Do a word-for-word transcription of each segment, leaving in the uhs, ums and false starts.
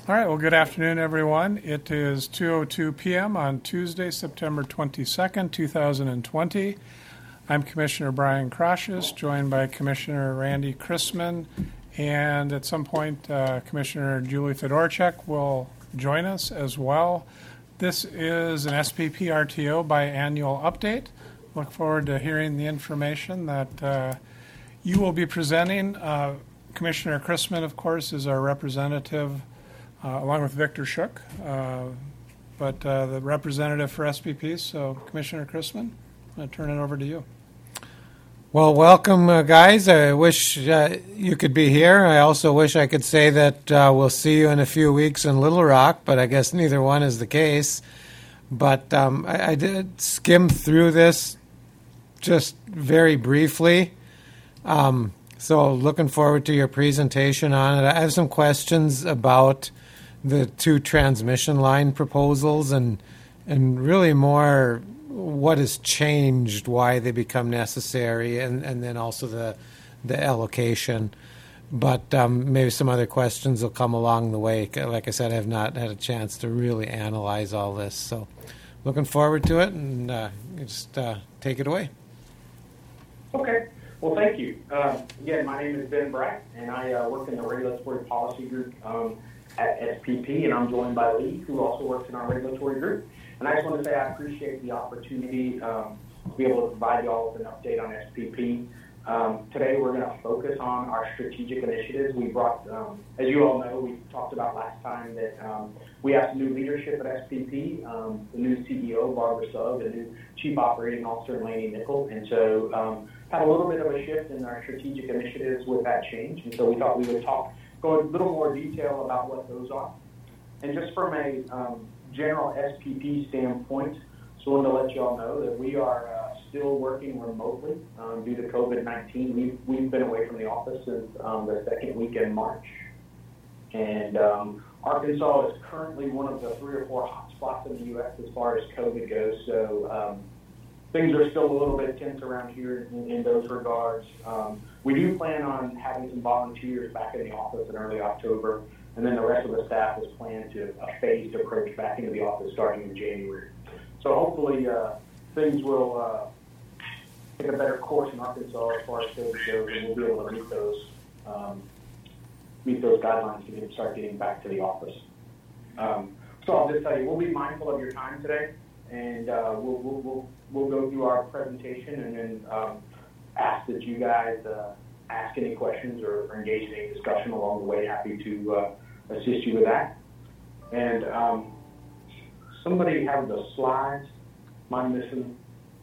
All right, well, good afternoon, everyone. It is two oh two p.m. on Tuesday, September twenty-second, two thousand twenty. I'm Commissioner Brian Krashes, joined by Commissioner Randy Chrisman, and at some point, uh, Commissioner Julie Fedorchak will join us as well. This is an S P P R T O biannual update. Look forward to hearing the information that uh, you will be presenting. Uh, Commissioner Chrisman, of course, is our representative, uh, along with Victor Shook, uh, but uh, the representative for S P P. So, Commissioner Chrisman, I'm going to turn it over to you. Well, welcome, uh, guys. I wish uh, you could be here. I also wish I could say that uh, we'll see you in a few weeks in Little Rock, but I guess neither one is the case. But um, I, I did skim through this just very briefly. Um, so looking forward to your presentation on it. I have some questions about the two transmission line proposals and and really more what has changed, why they become necessary, and, and then also the the allocation. But um, maybe some other questions will come along the way. Like I said, I have not had a chance to really analyze all this. So looking forward to it, and uh, just uh, take it away. Okay. Well, thank you. Uh, again, my name is Ben Bright, and I uh, work in the Regulatory Policy Group um, at S P P, and I'm joined by Lee, who also works in our Regulatory Group. And I just want to say I appreciate the opportunity um, to be able to provide you all with an update on S P P. Um, today, we're going to focus on our strategic initiatives. We brought, um, as you all know, we talked about last time that um, we have some new leadership at S P P, um, the new C E O, Barbara Sugg, the new Chief Operating Officer, Laney Nickel. And so um, had a little bit of a shift in our strategic initiatives with that change. And so we thought we would talk, go in a little more detail about what those are. And just from a um, general S P P standpoint, so I wanted to let you all know that we are uh, still working remotely um, due to COVID nineteen. We've, we've been away from the office since um, the second week in March. And um, Arkansas is currently one of the three or four hotspots in the U S as far as COVID goes. So um, things are still a little bit tense around here in, in those regards. Um, we do plan on having some volunteers back in the office in early October. And then the rest of the staff is planned to a phased approach back into the office starting in January. So hopefully uh, things will uh, take a better course in Arkansas as far as COVID goes, and we'll be able to meet those um, meet those guidelines to get, start getting back to the office. Um, so I'll just tell you, we'll be mindful of your time today, and uh, we'll, we'll we'll we'll go through our presentation and then um, ask that you guys uh, ask any questions or, or engage in any discussion along the way. Happy to uh, assist you with that. And um, somebody have the slides. Am I missing?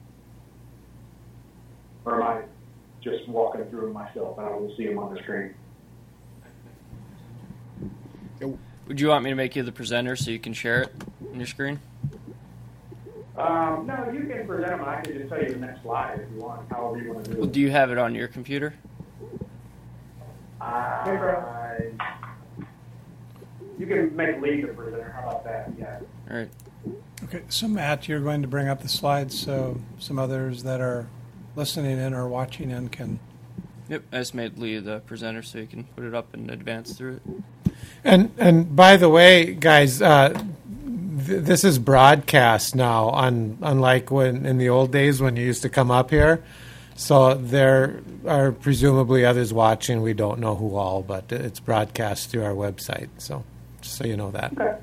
Or am I just walking through them myself and I will see them on the screen? Would you want me to make you the presenter so you can share it on your screen? Um, no, you can present them. I can just tell you the next slide if you want, however you want to do it. Well, do you have it on your computer? I... You can make Lee the presenter. How about that? Yeah. All right. Okay, so Matt, you're going to bring up the slides so some others that are listening in or watching in can... Yep, I just made Lee the presenter so you can put it up and advance through it. And and by the way, guys, uh, th- this is broadcast now, on, unlike when in the old days when you used to come up here. So there are presumably others watching. We don't know who all, but it's broadcast through our website. So just so you know that. Okay.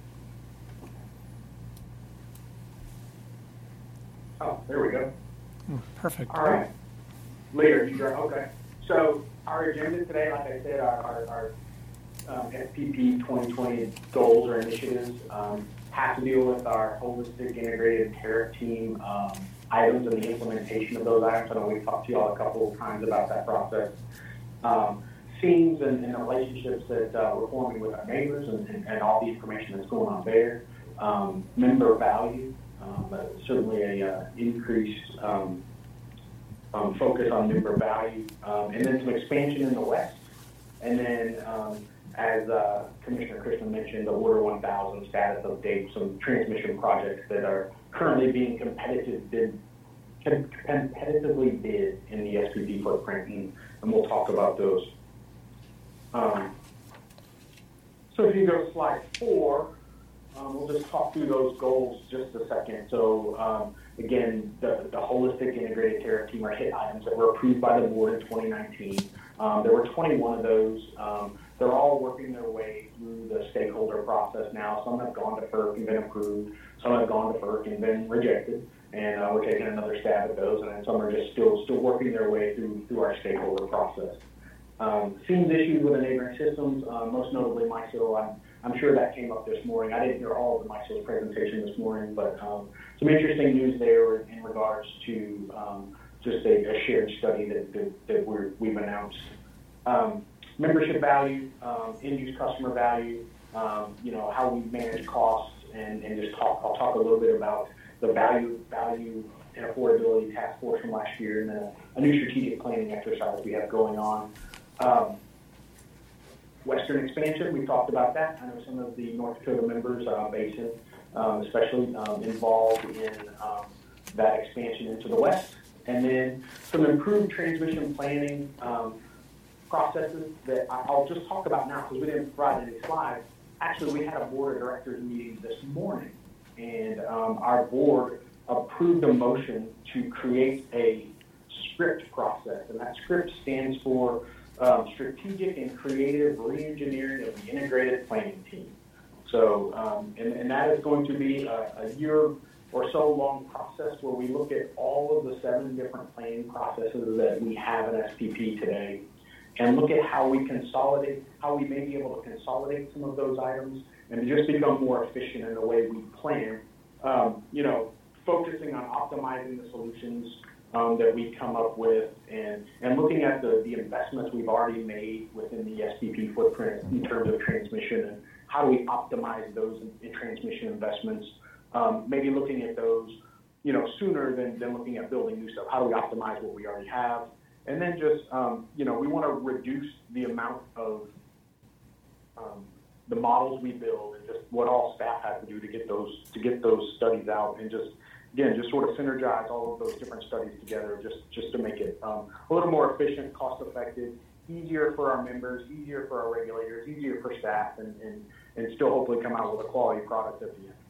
Oh, there we go. Oh, perfect. All right. Later, you go. Okay. So our agenda today, like I said, our, our, our um, S P P twenty twenty goals or initiatives um, have to deal with our holistic integrated tariff team um, items and the implementation of those items. I know we've talked to you all a couple of times about that process. Um, Themes and, and the relationships that uh, we're forming with our neighbors and, and, and all the information that's going on there. Um, member value, um, but certainly a uh, increased um, um, focus on member value, um, and then some expansion in the West. And then, um, as uh, Commissioner Chrisman mentioned, the Order one thousand status update, some transmission projects that are currently being competitive bid, competitively bid in the S P P footprint, and, and we'll talk about those. Um, so if you go to slide four, um, we'll just talk through those goals just a second. So um, again, the, the holistic integrated tariff team are hit items that were approved by the board in twenty nineteen. Um, there were twenty-one of those. Um, they're all working their way through the stakeholder process now. Some have gone to FERC and been approved. Some have gone to FERC and been rejected. And uh, we're taking another stab at those. And then some are just still still working their way through through our stakeholder process. Um, seems issues with the neighboring systems, uh, most notably MISO. I'm, I'm sure that came up this morning. I didn't hear all of the MISO's presentation this morning, but um, some interesting news there in regards to um, just a, a shared study that, that, that we're, we've announced. Um, membership value, um, end-use customer value, um, you know, how we manage costs, and, and just talk. I'll talk a little bit about the value, value and affordability task force from last year, and then a, a new strategic planning exercise we have going on. Um, Western expansion, we talked about that. I know some of the North Dakota members, uh, Basin, um, especially um, involved in um, that expansion into the west. And then some improved transmission planning um, processes that I'll just talk about now because we didn't provide any slides. Actually, we had a board of directors meeting this morning, and um, our board approved a motion to create a SCRIPT process, and that SCRIPT stands for Um, strategic and creative re-engineering of the integrated planning team. So, um, and, and that is going to be a, a year or so long process where we look at all of the seven different planning processes that we have in S P P today and look at how we consolidate, how we may be able to consolidate some of those items and just become more efficient in the way we plan, um, you know, focusing on optimizing the solutions Um, that we come up with, and, and looking at the, the investments we've already made within the S P P footprint in terms of transmission, and how do we optimize those in, in transmission investments, um, maybe looking at those, you know, sooner than, than looking at building new stuff. How do we optimize what we already have? And then just, um, you know, we want to reduce the amount of um, the models we build and just what all staff has to do to get those, to get those studies out, and just, again, just sort of synergize all of those different studies together just, just to make it um, a little more efficient, cost-effective, easier for our members, easier for our regulators, easier for staff, and, and, and still hopefully come out with a quality product at the end.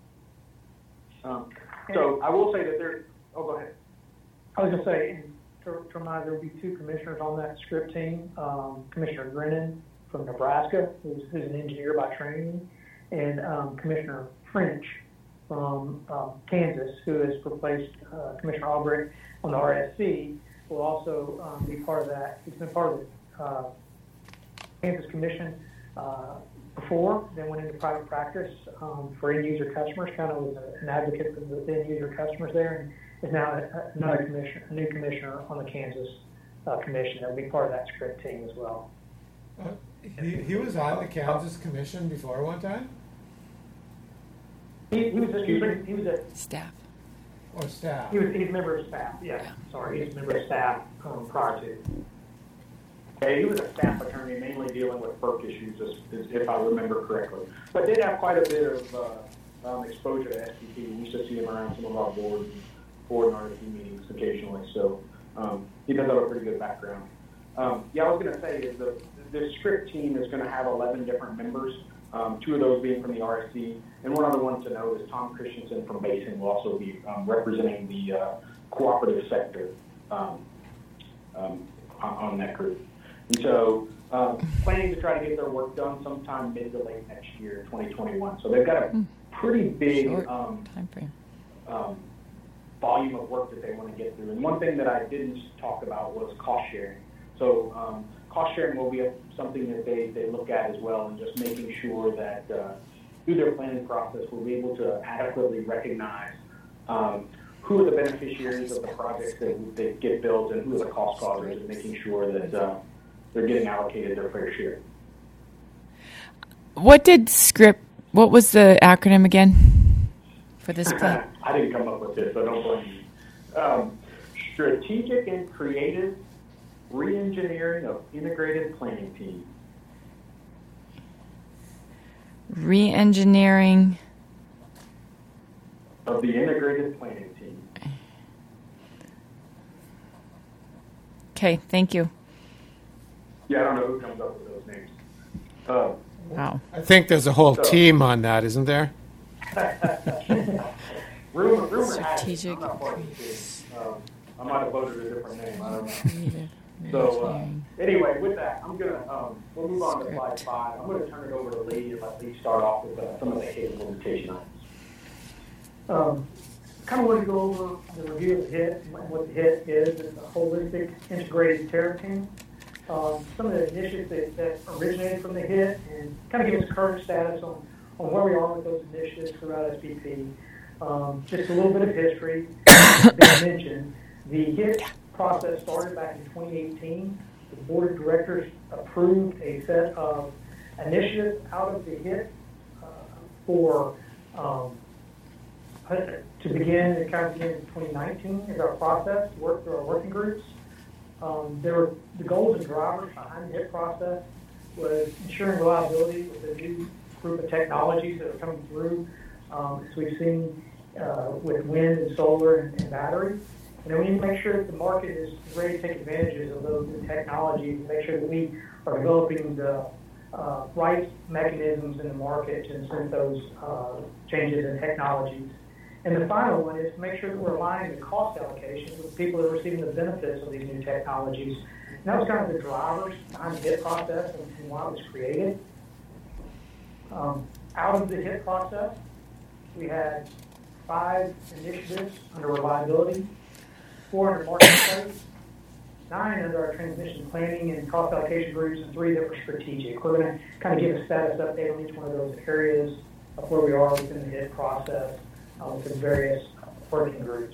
Um, so I will say that there, oh, go ahead. I was going to say, to, to remind, there will be two commissioners on that SCRIPT team, um, Commissioner Grennan from Nebraska, who's, who's an engineer by training, and um, Commissioner French from um, Kansas, who has replaced uh, Commissioner Albrecht on the R S C, will also um, be part of that. He's been part of the uh, Kansas Commission uh, before, then went into private practice um, for end-user customers, kind of was a, an advocate for the end-user customers there, and is now a, another commissioner, a new commissioner on the Kansas uh, Commission. That will be part of that SCRIPT team as well. Uh, he, he was on the Kansas Commission before one time? He, he was a, he was a, he was a Staff. Or staff? He was he's a member of staff. Yeah, Yeah. sorry, he was a member of staff um, prior to. Yeah, he was a staff attorney mainly dealing with FERC issues, as, as, if I remember correctly. But did have quite a bit of uh, um, exposure to S P P. We used to see him around some of our board, board and R S D meetings occasionally. So um, he does have a pretty good background. Um, yeah, I was going to say is the, the SCRIPT team is going to have eleven different members. Um, two of those being from the R S C, and one other one to note is Tom Christensen from Basin will also be um, representing the uh, cooperative sector um, um, on, on that group. And so, um, planning to try to get their work done sometime mid to late next year, twenty twenty-one. So they've got a pretty big um, time frame. Um, volume of work that they want to get through. And one thing that I didn't talk about was cost sharing. So. Um, Cost sharing will be a, something that they, they look at as well, and just making sure that uh, through their planning process we'll be able to adequately recognize um, who are the beneficiaries of the projects that, that get built and who are the cost causers, and making sure that uh, they're getting allocated their fair share. What did SCRIPT, what was the acronym again for this plan? I didn't come up with this, so don't blame me. Um, strategic and creative re-engineering of integrated planning team. Re-engineering of the integrated planning team. Okay, thank you. Yeah, I don't know who comes up with those names. Uh, Wow. I think there's a whole So- team on that, isn't there? Rumor, rumor has it. Strategic I'm not part of the team. Um, I might have voted a different name. I don't know. Creative So, uh, management. anyway, with that, I'm gonna, um, we'll move on to slide five. I'm gonna turn it over to Lee and let Lee start off with uh, some of the HIT implementation items. Um, kind of want to go over the review of the HIT and what the HIT is. It's a holistic integrated tariff team. Um, some of the initiatives that, that originated from the HIT and kind of give us current status on, on where we are with those initiatives throughout S P P. Um, just a little bit of history. As Ben mentioned, the HIT process started back in twenty eighteen. The board of directors approved a set of initiatives out of the HIT uh, for um, to begin, it kind of began in twenty nineteen is our process, work through our working groups. Um, there were the goals and drivers behind the HIT process was ensuring reliability with the new group of technologies that are coming through, um, as we've seen uh, with wind and solar and, and battery. And then we need to make sure that the market is ready to take advantages of those new technologies and make sure that we are developing the uh, right mechanisms in the market to incent those uh, changes in technologies. And the final one is to make sure that we're aligning the cost allocation with the people that are receiving the benefits of these new technologies. And that was kind of the drivers behind the HIT process and, and why it was created. Um, out of the HIT process, we had five initiatives under reliability, four under marketplace, nine under our transmission planning and cost allocation groups, and three that were strategic. We're going to kind of give a status update on each one of those areas of where we are within the HIT process uh, with the various working groups.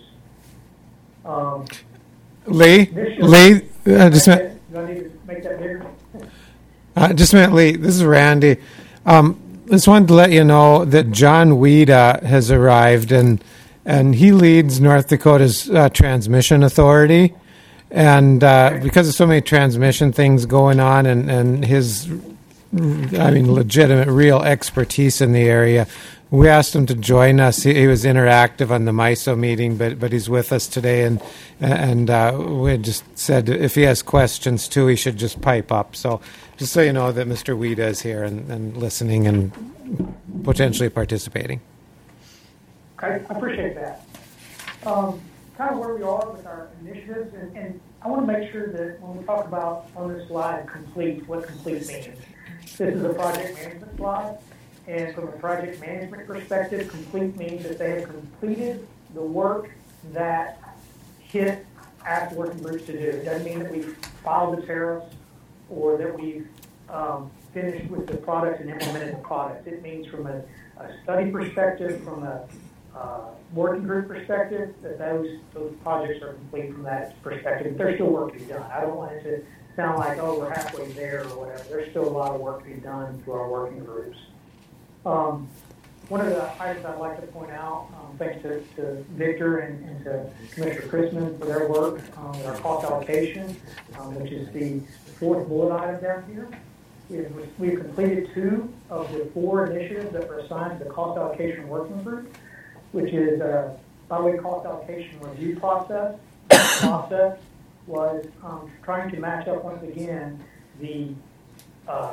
Um, Lee, this Lee, uh, just a do minute. I need to make that bigger? Uh, just a minute, Lee. This is Randy. Um, just wanted to let you know that John Weeda has arrived, and and he leads North Dakota's uh, transmission authority. And uh, because of so many transmission things going on, and, and his, I mean, legitimate, real expertise in the area, we asked him to join us. He, he was interactive on the M I S O meeting, but but he's with us today, and and uh, we just said if he has questions too, he should just pipe up. So just so you know that Mister Weeda is here and, and listening and potentially participating. Okay, I appreciate that. Um, kind of where we are with our initiatives, and, and I want to make sure that when we talk about on this slide, complete, what complete means. This is a project management slide, and from a project management perspective, complete means that they have completed the work that HIT asked working groups to do. It doesn't mean that we've filed the tariffs or that we've um, finished with the product and implemented the product. It means from a, a study perspective, from a Uh, working group perspective, that those those projects are complete from that perspective. There's still work to be done. I don't want it to sound like, oh, we're halfway there or whatever. There's still a lot of work to be done through our working groups. Um, one of the items I'd like to point out, um, thanks to, to Victor and, and to Commissioner Chrisman for their work on um, our cost allocation, um, which is the fourth bullet item down here. We've, we've completed two of the four initiatives that were assigned to the cost allocation working group, which is a by-way cost allocation review process. The process was um, trying to match up once again the, uh,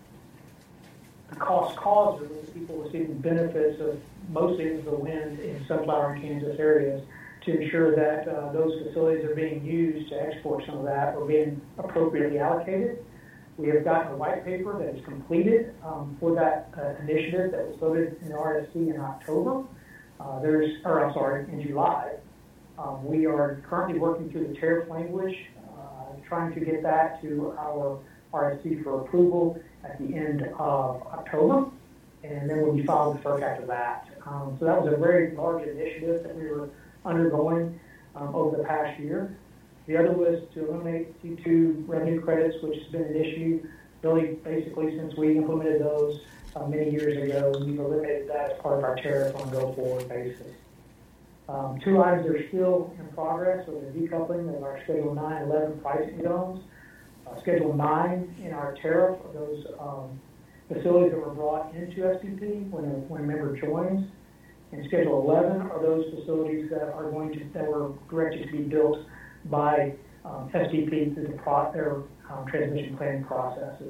the cost causes of the people receiving benefits of mostly the wind in Sunflower and Kansas areas to ensure that uh, those facilities are being used to export some of that or being appropriately allocated. We have gotten a white paper that is completed um, for that uh, initiative that was voted in the R S C in October. Uh, there's, or I'm sorry, in July. Um, we are currently working through the tariff language, uh, trying to get that to our R S C for approval at the end of October, and then we'll be filing the FERC after that. Um, so that was a very large initiative that we were undergoing um, over the past year. The other was to eliminate C two revenue credits, which has been an issue really basically since we implemented those Uh, many years ago. We've eliminated that as part of our tariff on a go-forward basis. Um, two items that are still in progress are the decoupling of our Schedule nine and eleven pricing zones. Uh, Schedule nine in our tariff are those um, facilities that were brought into S P P when a, when a member joins. And Schedule eleven are those facilities that are going to, that were directed to be built by um, S P P through the pro, their um, transmission planning processes.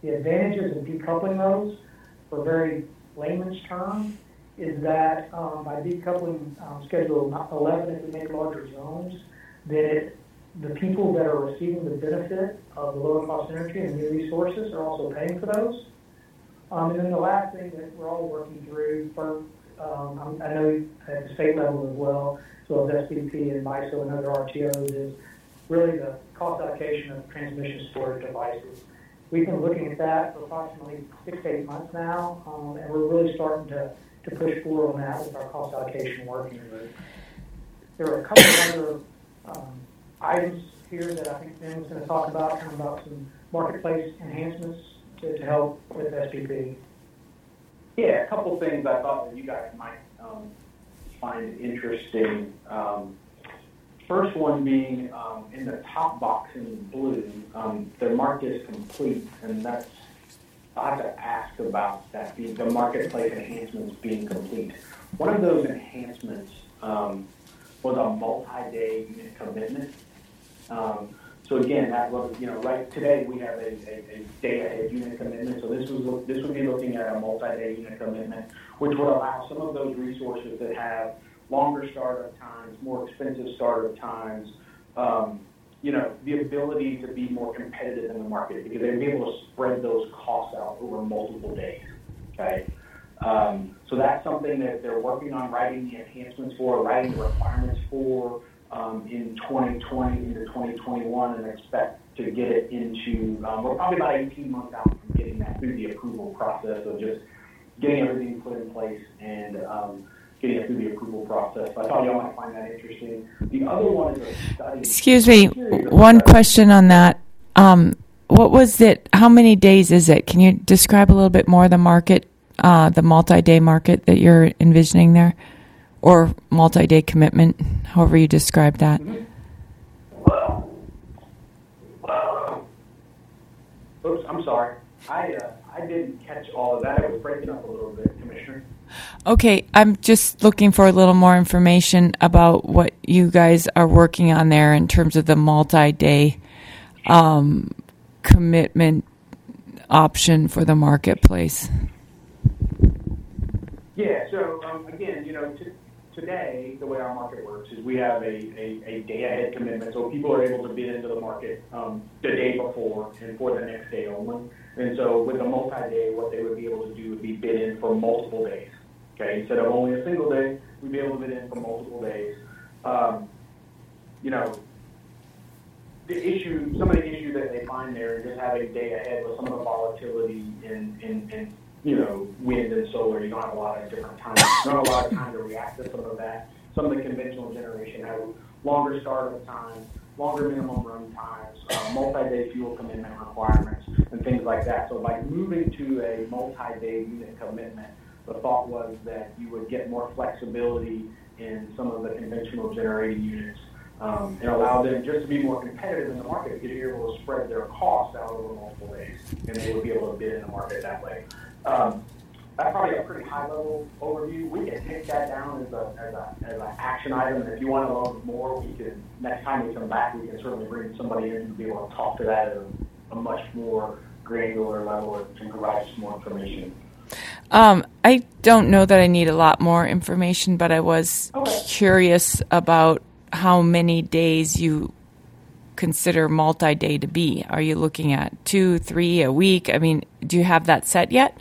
the advantages of decoupling those, for very layman's terms, is that um, by decoupling um, Schedule eleven, if we make larger zones, then it, the people that are receiving the benefit of the lower cost energy and new resources are also paying for those. Um, and then the last thing that we're all working through, for, um, I know at the state level as well, as well as S P P and MISO and other R T Os, is really the cost allocation of transmission storage devices. We've been looking at that for approximately six to eight months now, um, and we're really starting to, to push forward on that with our cost allocation working group. There are a couple of other um, items here that I think Ben was going to talk about, kind of about some marketplace enhancements to, to help with S P P. Yeah, a couple things I thought that you guys might um, find interesting. Um, first one being um, in the top box in blue, um, the market is complete, and that's, I have to ask about that, the, the marketplace enhancements being complete. One of those enhancements um, was a multi-day unit commitment. Um, so again, that was, you know, right today we have a, a, a day-ahead unit commitment. So this was this would be looking at a multi-day unit commitment, which would allow some of those resources that have longer startup times, more expensive startup times, um, you know, the ability to be more competitive in the market because they'd be able to spread those costs out over multiple days. Okay. Um, so that's something that they're working on writing the enhancements for, writing the requirements for um, in twenty twenty into twenty twenty-one, and expect to get it into, um, we're probably about eighteen months out from getting that through the approval process of just getting everything put in place and um, getting it through the approval process. So I thought y'all might find that interesting. The other one is a study. Excuse me, one question on that. Um, what was it, how many days is it? Can you describe a little bit more the market, uh, the multi-day market that you're envisioning there? Or multi-day commitment, however you describe that. Mm-hmm. Well, well, oops, I'm sorry. I uh, I didn't catch all of that. It was breaking up a little bit, Commissioner. Okay, I'm just looking for a little more information about what you guys are working on there in terms of the multi-day um, commitment option for the marketplace. Yeah, so um, again, you know, t- today, the way our market works is we have a, a, a day-ahead commitment, so people are able to bid into the market um, the day before and for the next day only. And so with a multi-day, what they would be able to do would be bid in for multiple days. Okay, instead of only a single day, we'd be able to bid in for multiple days. Um, you know, the issue, some of the issue that they find there is just having day ahead with some of the volatility in, in, in you know, wind and solar. You don't have a lot of different times. You don't have a lot of time to react to some of that. Some of the conventional generation have longer startup times, longer minimum run times, uh, multi-day fuel commitment requirements, and things like that. So by moving to a multi-day unit commitment, the thought was that you would get more flexibility in some of the conventional generating units um, and allow them just to be more competitive in the market because you're able to spread their costs out over multiple days, and they would be able to bid in the market that way. Um, that's probably a pretty high-level overview. We can take that down as a as a as an action item, and if you want to learn more, we can next time we come back, we can certainly bring somebody in to be able to talk to that at a, a much more granular level and provide some more information. Um, I don't know that I need a lot more information, but I was Okay. curious about how many days you consider multi-day to be. Are you looking at two, three, a week? I mean, do you have that set yet?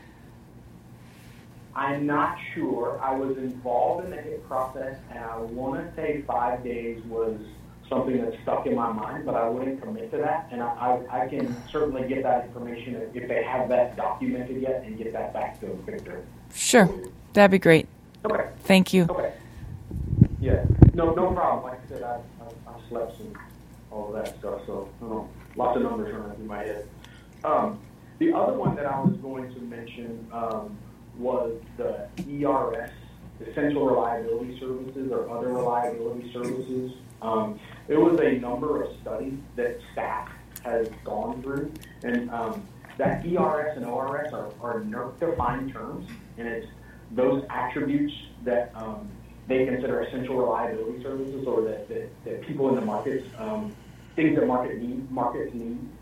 I'm not sure. I was involved in the HIT process, and I want to say five days was something that stuck in my mind, but I wouldn't commit to that. And I, I, I can certainly get that information if, if they have that documented yet and get that back to Victor. Sure. That'd be great. Okay. Thank you. Okay. Yeah. No, no problem. Like I said, I, I, I slept and all of that stuff, so I don't know, lots of numbers running through my head. Um, the other one that I was going to mention um, was the E R S, Essential Reliability Services or other reliability services. Um, it was a number of studies that staff has gone through, and um, that E R S and O R S are, are N E R C-defined terms, and it's those attributes that um, they consider essential reliability services, or that, that, that people in the markets, um, things that market need, markets need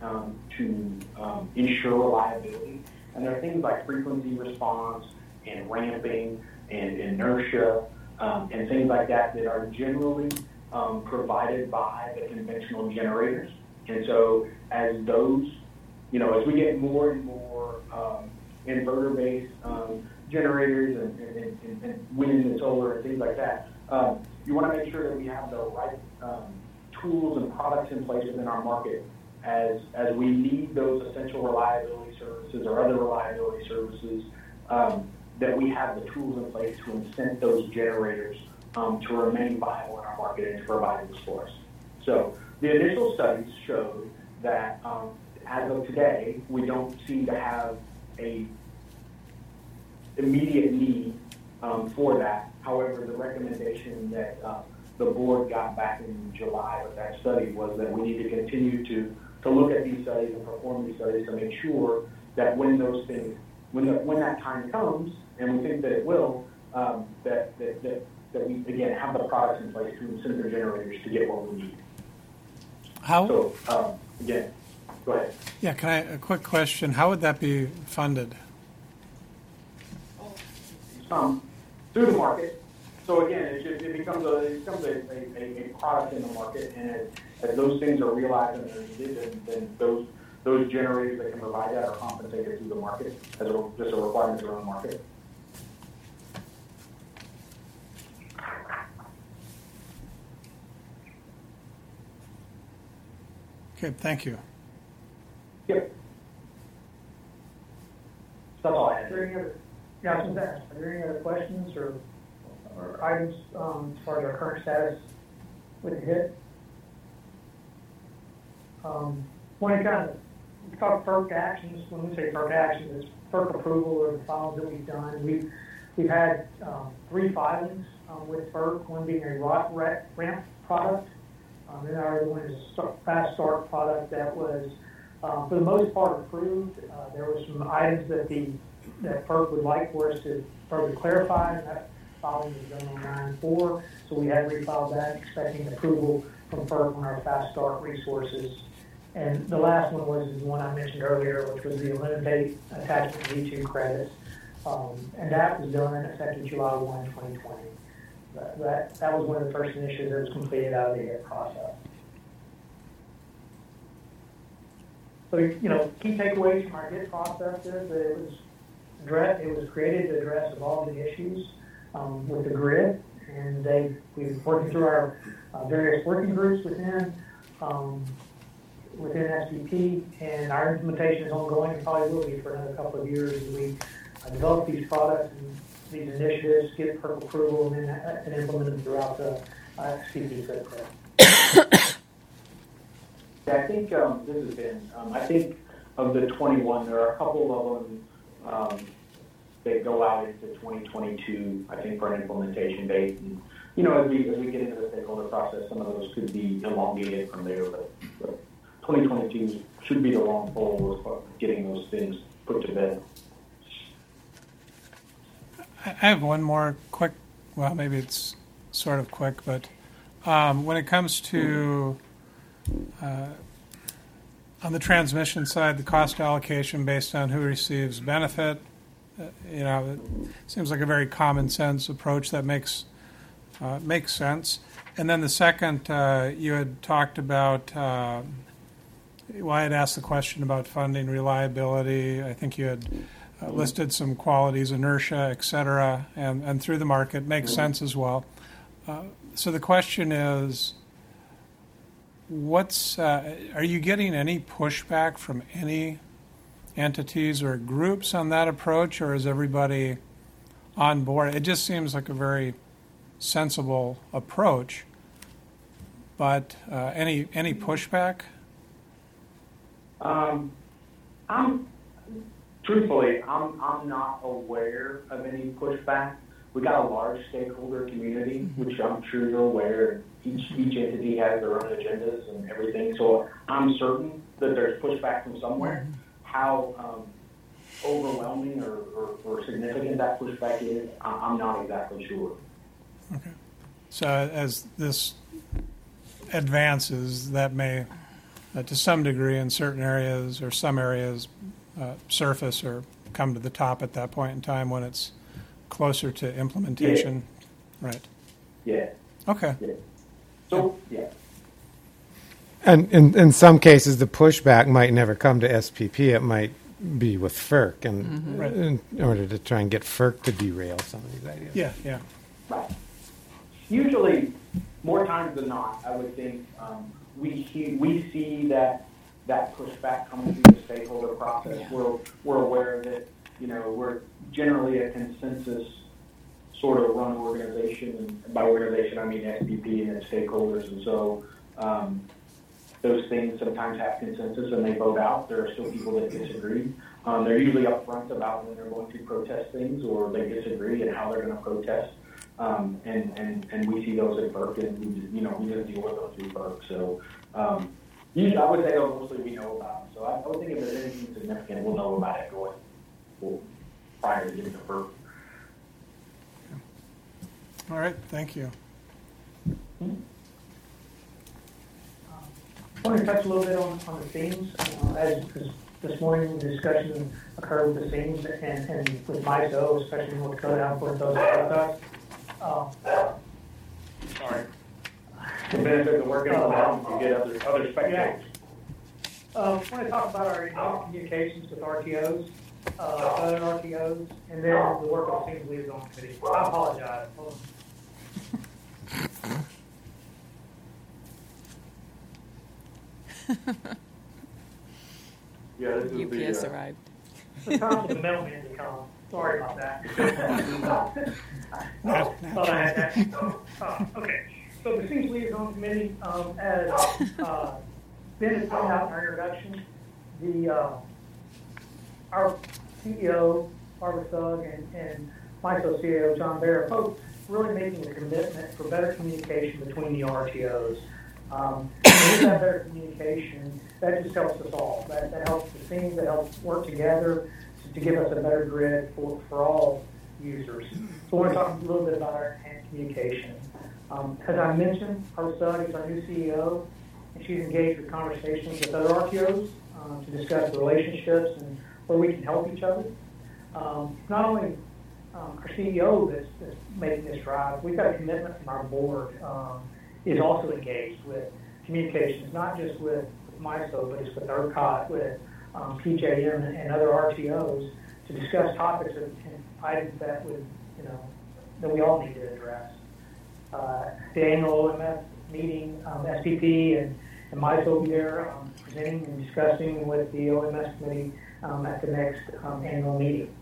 um, to um, ensure reliability. And there are things like frequency response and ramping and inertia um, and things like that that are generally um, provided by the conventional generators. And so as those, you know, as we get more and more um, inverter-based um, generators and, and, and, and wind and solar and things like that, um, you want to make sure that we have the right um, tools and products in place within our market as as we need those essential reliability services or other reliability services, um, that we have the tools in place to incent those generators um, to remain viable in our market and to provide this for us. So the initial studies showed that um, as of today, we don't seem to have a immediate need um, for that. However, the recommendation that uh, the board got back in July with that study was that we need to continue to, to look at these studies and perform these studies to make sure that when those things, when the, when that time comes, and we think that it will, um, that, that, that, that we, again, have the products in place to incent the generators to get what we need. How? So, um, again, go ahead. Yeah, can I, a quick question. How would that be funded? Um, through the market. So again, it, just, it becomes a it becomes a, a, a product in the market, and as, as those things are realized and they're needed, then, then those those generators that can provide that are compensated through the market as a, just a requirement to run the market. Okay, thank you. Yep. That's all I Are had. there any other, yeah, I was going to ask, are there any other questions or, or items um, as far as our current status with the hit? Um, want to kind of talk FERC actions. When we say FERC actions, it's FERC approval of the files that we've done. We've, we've had um, three filings um, with FERC, one being a rock ramp product, um, and our other one is a start, fast start product that was, um, for the most part, approved. Uh, there were some items that the that FERC would like for us to further clarify, and that filing was done on nine four, so we had refiled that, expecting approval from FERC on our fast start resources. And the last one was the one I mentioned earlier, which was the eliminate attachment V two credits, um, and that was done effective July first, twenty twenty. That, that, that was one of the first initiatives that was completed out of the hit process. So, you know, key takeaways from our hit process is that it was address, it was created to address evolving issues um, with the grid, and they we've working through our uh, various working groups within um, within S P P, and our implementation is ongoing and probably will be for another couple of years as we uh, develop these products and these initiatives, get FERC approval, and then uh, and implement them throughout the uh, S P P footprint. Yeah, I think um, this has been, um, I think of the twenty-one, there are a couple of them um, that go out into twenty twenty-two, I think, for an implementation date. And, you know, as we, as we get into the stakeholder process, some of those could be elongated from there, but, but twenty twenty-two should be the long pole of getting those things put to bed. I have one more quick, well, maybe it's sort of quick, but um, when it comes to uh, on the transmission side, the cost allocation based on who receives benefit, uh, you know, it seems like a very common sense approach that makes uh, makes sense. And then the second, uh, you had talked about, uh, well, I had asked the question about funding reliability. I think you had uh, listed some qualities, inertia, et cetera, and, and through the market makes sense as well. Uh, so the question is, what's uh, are you getting any pushback from any entities or groups on that approach, or is everybody on board? It just seems like a very sensible approach, but uh, any any pushback? Um, I'm truthfully, I'm I'm not aware of any pushback. We got a large stakeholder community, which I'm sure you're aware. Each each entity has their own agendas and everything, so I'm certain that there's pushback from somewhere. How um, overwhelming or, or, or significant that pushback is, I'm not exactly sure. Okay. So as this advances, that may uh, to some degree in certain areas, or some areas uh, surface or come to the top at that point in time when it's closer to implementation. Yeah. Right. Yeah. Okay. Yeah. So, yeah. And in, in some cases, the pushback might never come to S P P. It might be with F E R C, and Mm-hmm. Right. in order to try and get F E R C to derail some of these ideas. Yeah, yeah. Right. Usually, more times than not, I would think um, we he, we see that that pushback coming through the stakeholder process. Yeah. We're we're aware that you know we're generally a consensus sort of run organization, and by organization I mean S P P and its stakeholders, and so um, those things sometimes have consensus and they vote out. There are still people that disagree. Um, they're usually upfront about when they're going to protest things, or they disagree and how they're going to protest. Um, and, and, and we see those at F E R C, and we just, you know, we just deal with them through F E R C. So um, usually I would say oh, mostly we know about them. So I, I would think if there's anything significant, we'll know about it going well, prior to getting to F E R C. All right, thank you. I want to touch a little bit on, on the themes. Uh, as as this morning, the discussion occurred with the themes and, and with M I S O, especially North Dakota output those products. Um, Sorry. The benefit of working on that, you get other, other spectators. Uh, I want to talk about our in-house communications with R T Os, uh, other R T Os, and then the work of the Senior Liaison Committee. I apologize. Hold on. Yeah, this is U P S the, uh, arrived. It's time for the mailman to come. Sorry about that. Thought I had that. Uh, okay. So the Senior Liaison Committee, um, as uh, Ben has pointed out in our introduction, the uh, our C E O, Barbara Sugg, and, and my C E O, John Bear, are both really making a commitment for better communication between the R T Os. Um, and with that better communication, that just helps us all. That, that helps the team, that helps work together to, to give us a better grid for, for all users. So I want to talk a little bit about our enhanced communication. Um, as I mentioned, our Sugg is our new C E O, and she's engaged with conversations with other R T Os um, to discuss the relationships and where we can help each other. Um, not only um, our C E O that's, that's making this drive, we've got a commitment from our board um, is also engaged with communications, not just with, with M I S O, but it's with ERCOT, with um, P J M and, and other R T Os to discuss topics and, and items that would, you know, that we all need to address. Uh, the annual O M S meeting, um, S P P and, and M I S O will be there um, presenting and discussing with the O M S committee um, at the next um, annual meeting.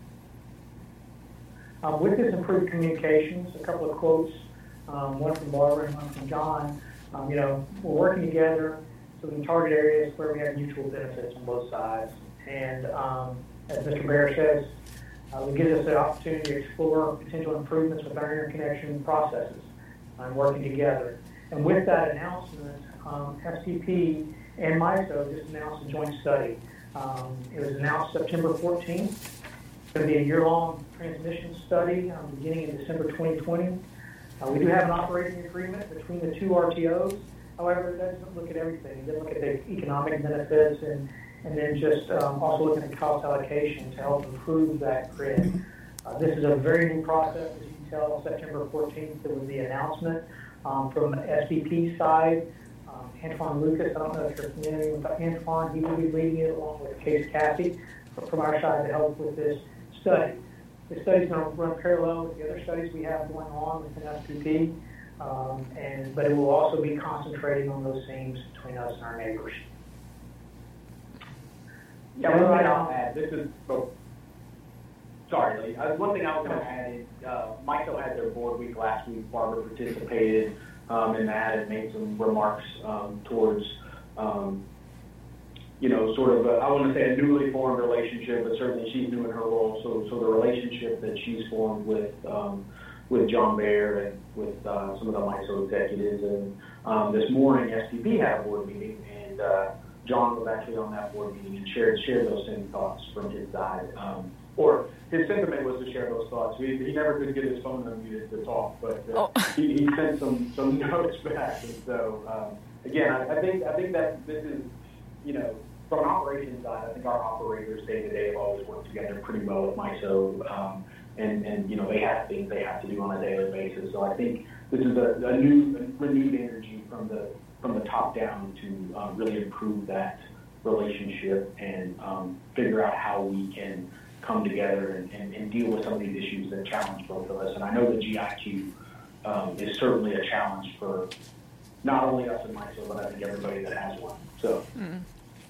Um, with this improved communications, a couple of quotes, um, one from Barbara and one from John. Um, you know, we're working together so we can target areas where we have mutual benefits on both sides. And um, as Mister Bear says, uh, it gives us the opportunity to explore potential improvements with our interconnection processes and working together. And with that announcement, um, S P P and M I S O just announced a joint study. Um, it was announced September fourteenth. It's going to be a year-long transmission study um, beginning in December twenty twenty. Uh, we do have an operating agreement between the two R T Os. However, it doesn't look at everything. It doesn't look at the economic benefits and, and then just um, also looking at the cost allocation to help improve that grid. Uh, this is a very new process. As you can tell, September fourteenth, there was the announcement um, from the S P P side. Um, Antoine Lucas, I don't know if you're familiar with Antoine. He will be leading it along with Case Cassie from our side to help with this study. The study's going to run parallel with the other studies we have going on within S P P, um, and but it will also be concentrating on those themes between us and our neighbors. Yeah, one thing I'll add, this is, oh, sorry, Lee. Uh, one thing I was going to add is, uh, M I S O had their board week last week. Barbara participated um, in that and made some remarks um, towards, um, you know, sort of, a, I want to say a newly formed relationship, but certainly she's new in her role. So, so the relationship that she's formed with um, with John Baird and with uh, some of the M I S O executives. And um, this morning, S P P had a board meeting, and uh, John was actually on that board meeting and shared shared those same thoughts from his side. Um, or his sentiment was to share those thoughts. He, he never could get his phone unmuted to talk, but uh, oh. he, he sent some some notes back. And so, um, again, I, I think I think that this is you know, from an operations side, I think our operators day to day have always worked together pretty well with M I S O, um, and, and, you know, they have things they have to do on a daily basis. So I think this is a, a new, a renewed energy from the, from the top down to um, really improve that relationship and um, figure out how we can come together and, and, and deal with some of these issues that challenge both of us. And I know the G I Q um, is certainly a challenge for not only us in M I S O, but I think everybody that has one. So. Mm.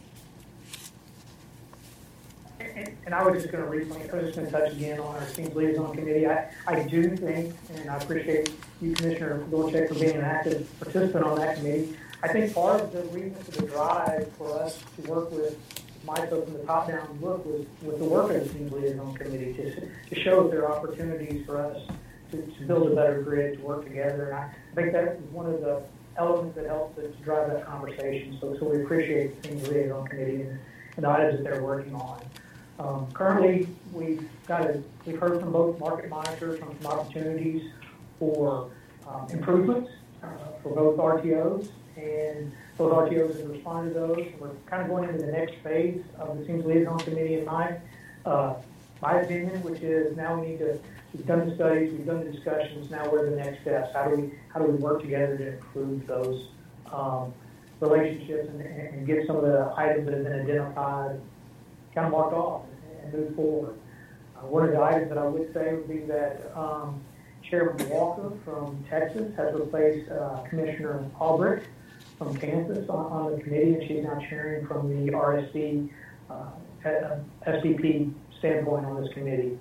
And, and I was just going to recently, I was just going to touch again on our Teams Liaison Committee. I, I do think, and I appreciate you, Commissioner Dorcheck, for being an active participant on that committee. I think part of the reason for the drive for us to work with M I S O from the top down look was with the work of the Teams Liaison Committee to, to show that there are opportunities for us to, to build a better grid, to work together. And I, I think that is one of the elements that helps to, to drive that conversation. So, so we appreciate the Teams Liaison Committee and, and the items that they're working on. Um, currently, we've got a, we've heard from both market monitors on some opportunities for um, improvements uh, for both R T Os, and both R T Os have responded to those. And we're kind of going into the next phase of the Teams Liaison Committee in my, uh, my opinion, which is now we need to, we've done the studies, we've done the discussions, now what are the next steps? How do we, how do we work together to improve those um, relationships and, and get some of the items that have been identified kind of marked off and move forward. Uh, one of the items that I would say would be that um, Chairman Walker from Texas has replaced uh, Commissioner Albrecht from Kansas on, on the committee, and she's now chairing from the R S D, uh, S P P standpoint on this committee.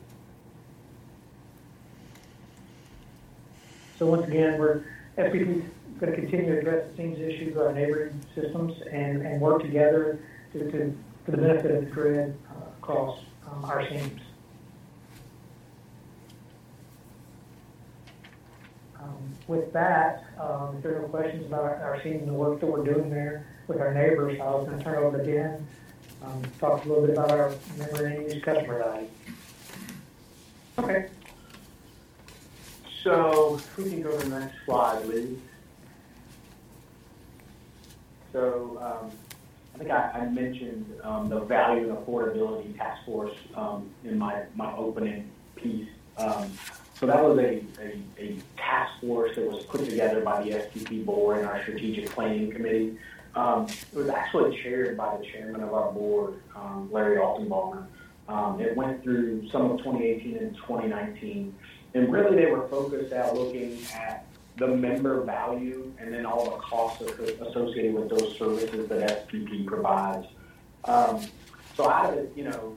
So once again, we're S P P is going to continue to address the Teams issues with our neighboring systems and, and work together to, to for the benefit of the grid uh, across um, our teams. Um, with that, um, if there are no questions about our, our team and the work that we're doing there with our neighbors, I was going to turn it over to Ben, um, talk a little bit about our member and use customer value. Okay. So if we can go to the next slide, please. So um, I think I, I mentioned um, the value and affordability task force um, in my, my opening piece. Um, so that was a, a, a task force that was put together by the S P P board and our strategic planning committee. Um, it was actually chaired by the chairman of our board, um, Larry Altenbaum. Um, it went through some of twenty eighteen and twenty nineteen, and really they were focused at looking at the member value and then all the costs associated with those services that S P P provides. Um, so out of it, you know,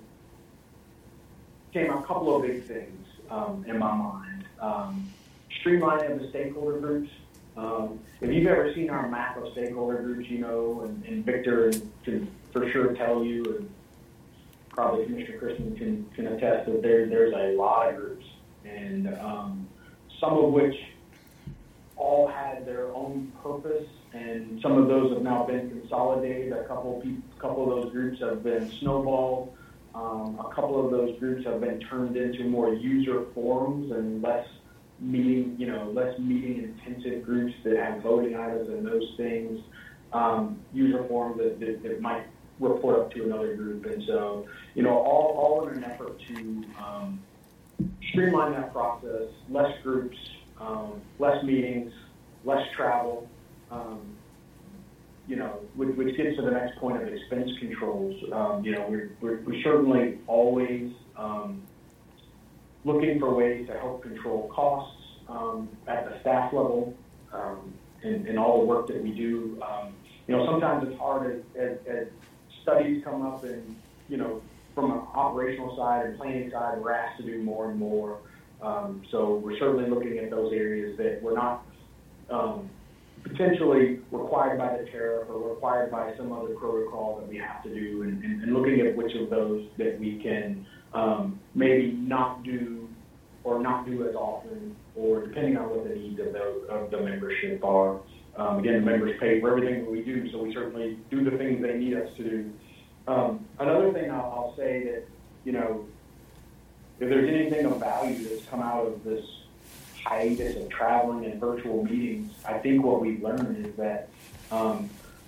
came a couple of big things um, in my mind. Um, streamlining of the stakeholder groups. Um, if you've ever seen our map of stakeholder groups, you know, and, and Victor can for sure tell you, and probably Commissioner Christian can, can attest that there, there's a lot of groups, and um, some of which all had their own purpose, and some of those have now been consolidated. A couple of people, a couple of those groups have been snowballed. Um, a couple of those groups have been turned into more user forums and less meeting, you know, less meeting intensive groups that have voting items and those things. Um, user forums that, that, that might report up to another group, and so you know, all all in an effort to um, streamline that process, less groups. Um, less meetings, less travel, um, you know, which, which gets to the next point of expense controls. Um, you know, we're, we're, we're certainly always um, looking for ways to help control costs um, at the staff level um, in, in all the work that we do. Um, you know, sometimes it's hard as, as, as studies come up and, you know, from an operational side and planning side, we're asked to do more and more. Um, so we're certainly looking at those areas that we're not um, potentially required by the tariff or required by some other protocol that we have to do, and, and, and looking at which of those that we can um, maybe not do or not do as often, or depending on what the needs of the, of the membership are. Um, again, the members pay for everything that we do, so we certainly do the things they need us to do. Um, another thing I'll, I'll say that, you know, if there's anything of value that's come out of this hiatus of traveling and virtual meetings, I think what we've learned is that um,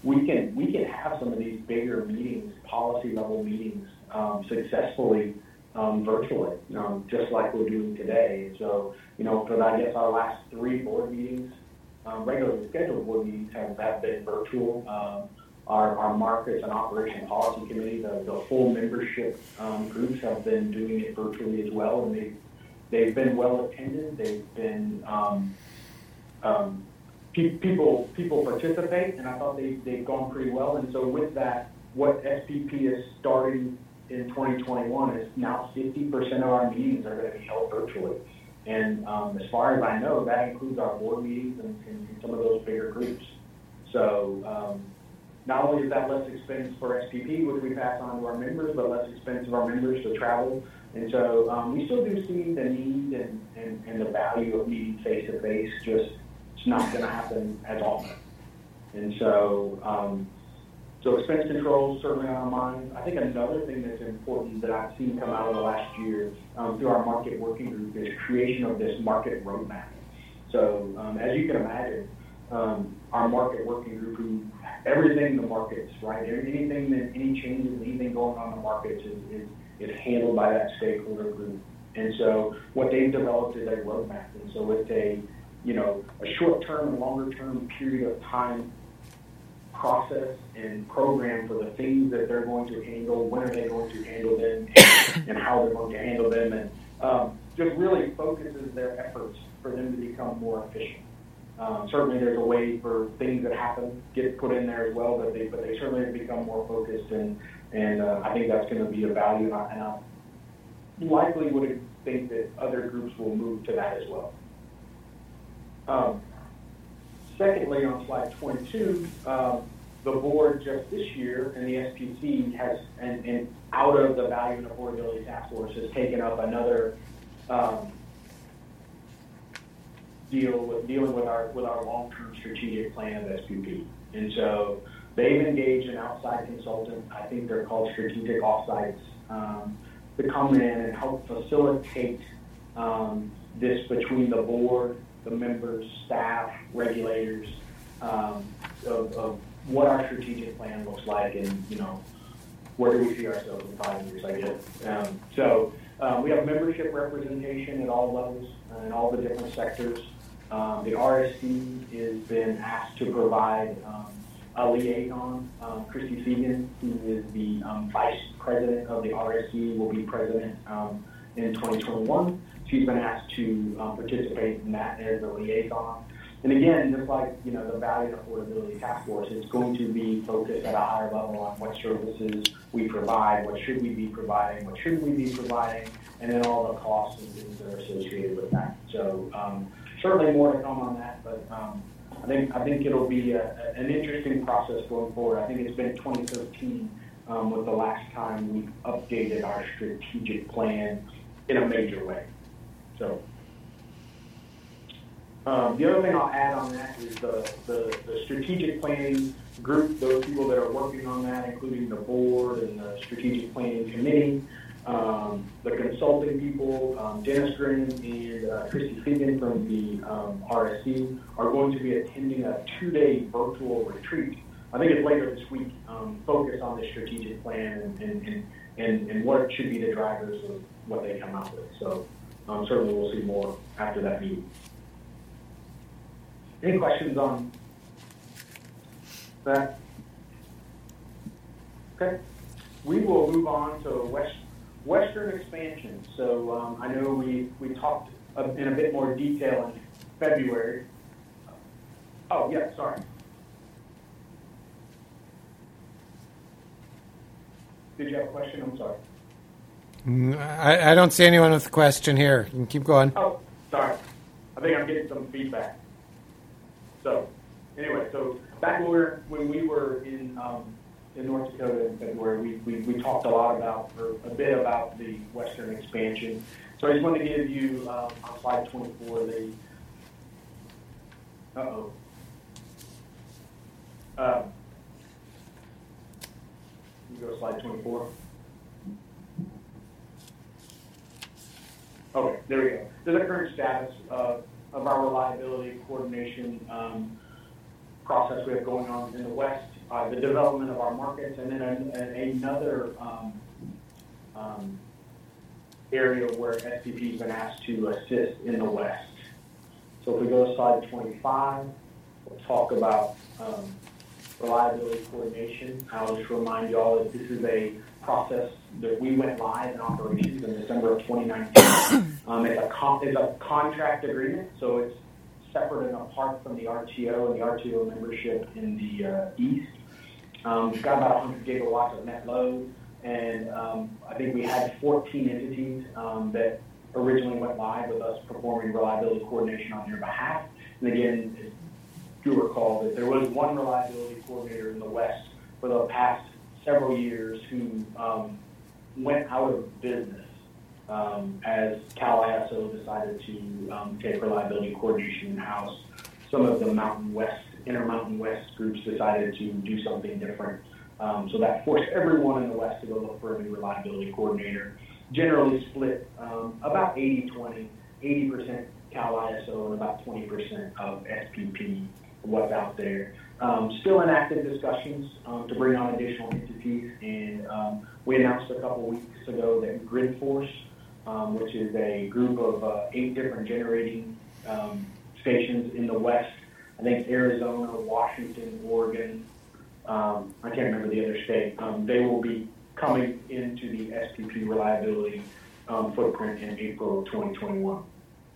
we can we can have some of these bigger meetings, policy level meetings, um, successfully um, virtually, um, just like we're doing today. So, you know, for I guess our last three board meetings, um, regularly scheduled board meetings have, have been virtual. Um, our, our markets and operation policy committee, the, the full membership um, groups have been doing it virtually as well, and they they've been well attended. They've been um, um, people people participate, and I thought they, they've gone pretty well. And so with that, what S P P is starting in twenty twenty-one is now fifty percent of our meetings are going to be held virtually. And um, as far as I know, that includes our board meetings and, and some of those bigger groups. So um, not only is that less expense for S P P, which we pass on to our members, but less expense of our members to travel. And so um, we still do see the need and, and, and the value of meeting face-to-face, just it's not going to happen as often. And so, um, so expense control is certainly on our mind. I think another thing that's important that I've seen come out of the last year um, through our market working group is creation of this market roadmap. So um, as you can imagine, um, our market working group, who everything in the markets, right? Anything that any changes, anything going on in the markets is, is is handled by that stakeholder group. And so what they've developed is a roadmap. And so it's a, you know, a short-term and longer-term period of time process and program for the things that they're going to handle, when are they going to handle them, and, and how they're going to handle them, and um, just really focuses their efforts for them to become more efficient. Um, certainly there's a way for things that happen get put in there as well, but they, but they certainly have become more focused, and And uh, I think that's going to be a value, and I, and I likely would think that other groups will move to that as well. Um, secondly, on slide twenty-two, um, the board just this year and the S P C has, and, and out of the Value and Affordability Task Force, has taken up another um, deal with dealing with our with our long-term strategic plan of S P P, and so. They've engaged an outside consultant, I think they're called strategic offsites, um, to come in and help facilitate um, this between the board, the members, staff, regulators, um, of, of what our strategic plan looks like, and you know, where do we see ourselves in five years, I guess. Um, so um, we have membership representation at all levels and all the different sectors. Um, the R S C has been asked to provide um, a liaison. um, Christy Segan, who is the um, vice president of the R S C, will be president um, in twenty twenty-one. She's been asked to um, participate in that as a liaison. And again, just like you know the Value and Affordability Task Force, it's going to be focused at a higher level on what services we provide, what should we be providing, what shouldn't we be providing, and then all the costs and things that are associated with that. So um, certainly more to come on that, but um, I think I think it'll be a, an interesting process going forward. I think it's been twenty thirteen um, was the last time we updated our strategic plan in a major way. So um, the other thing I'll add on that is the, the, the strategic planning group, those people that are working on that, including the board and the strategic planning committee, Um, the consulting people, um, Dennis Grin and uh, Christy Segan from the um, R S C are going to be attending a two-day virtual retreat. I think it's later this week, um, focused on the strategic plan and, and, and, and what should be the drivers of what they come out with. So um, certainly we'll see more after that meeting. Any questions on that? Okay. We will move on to West Western expansion. So um, I know we, we talked uh, in a bit more detail in February. Oh, yeah, sorry. Did you have a question? I'm sorry. I, I don't see anyone with a question here. You can keep going. Oh, sorry. I think I'm getting some feedback. So anyway, so back when we were, when we were in um, in North Dakota in February, we, we, we talked a lot about, or a bit about the Western expansion. So I just want to give you, um, on slide twenty-four, the, uh-oh. Um, you go to slide twenty-four. Okay, there we go. There's a current status of, of our reliability coordination um, process we have going on in the West uh, the development of our markets, and then an, an, another um, um, area where S P P has been asked to assist in the West. So if we go to slide twenty-five, we'll talk about um, reliability coordination. I'll just remind y'all that this is a process that we went live in operations in December of twenty nineteen. um, it's, a con- it's a contract agreement, so it's separate and apart from the R T O and the R T O membership in the uh, East. Um, we've got about one hundred gigawatts of net load, and um, I think we had fourteen entities um, that originally went live with us performing reliability coordination on their behalf. And again, you recall that there was one reliability coordinator in the West for the past several years who um, went out of business um, as Cal I S O decided to um, take reliability coordination in-house. Some of the Mountain West, Intermountain West groups decided to do something different. Um, so that forced everyone in the West to go look for a new reliability coordinator. Generally split um, about eighty twenty, eighty percent Cal I S O and about twenty percent of S P P, what's out there. Um, still in active discussions um, to bring on additional entities, and um, we announced a couple weeks ago that GridForce, um, which is a group of uh, eight different generating um, stations in the West, I think Arizona, Washington, Oregon, um, I can't remember the other state, um, they will be coming into the S P P reliability um, footprint in April of twenty twenty-one.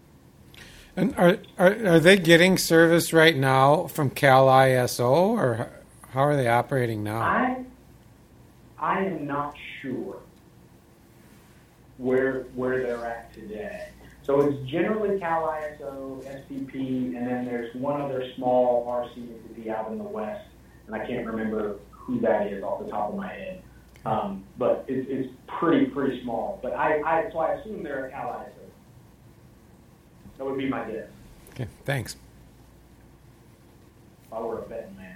And are, are are they getting service right now from Cal I S O, or how are they operating now? I I am not sure where where they're at today. So it's generally Cal I S O, S P P, and then there's one other small R C entity out in the West, and I can't remember who that is off the top of my head. Um, but it, it's pretty pretty small. But I, I so I assume they're a Cal I S O. That would be my guess. Okay, thanks. If I were a betting man.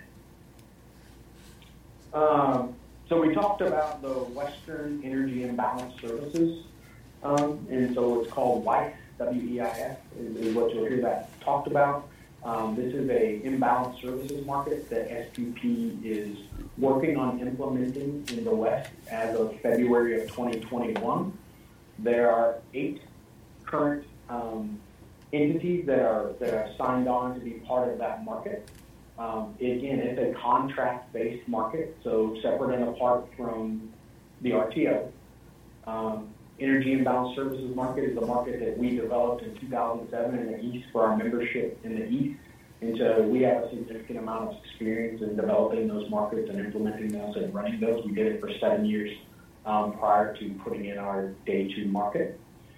Um, so we talked about the Western Energy Imbalance Services, um, and so it's called W E I S, W E I S, is, is what you'll hear that talked about. Um, this is a imbalance services market that S P P is working on implementing in the West as of February of twenty twenty-one. There are eight current um, entities that are that are signed on to be part of that market. Um, again, it's a contract-based market, so separate and apart from the R T O. Um, Energy Imbalance Services market is a market that we developed in two thousand seven in the East for our membership in the East. And so we have a significant amount of experience in developing those markets and implementing those and running those. We did it for seven years um, prior to putting in our day two market.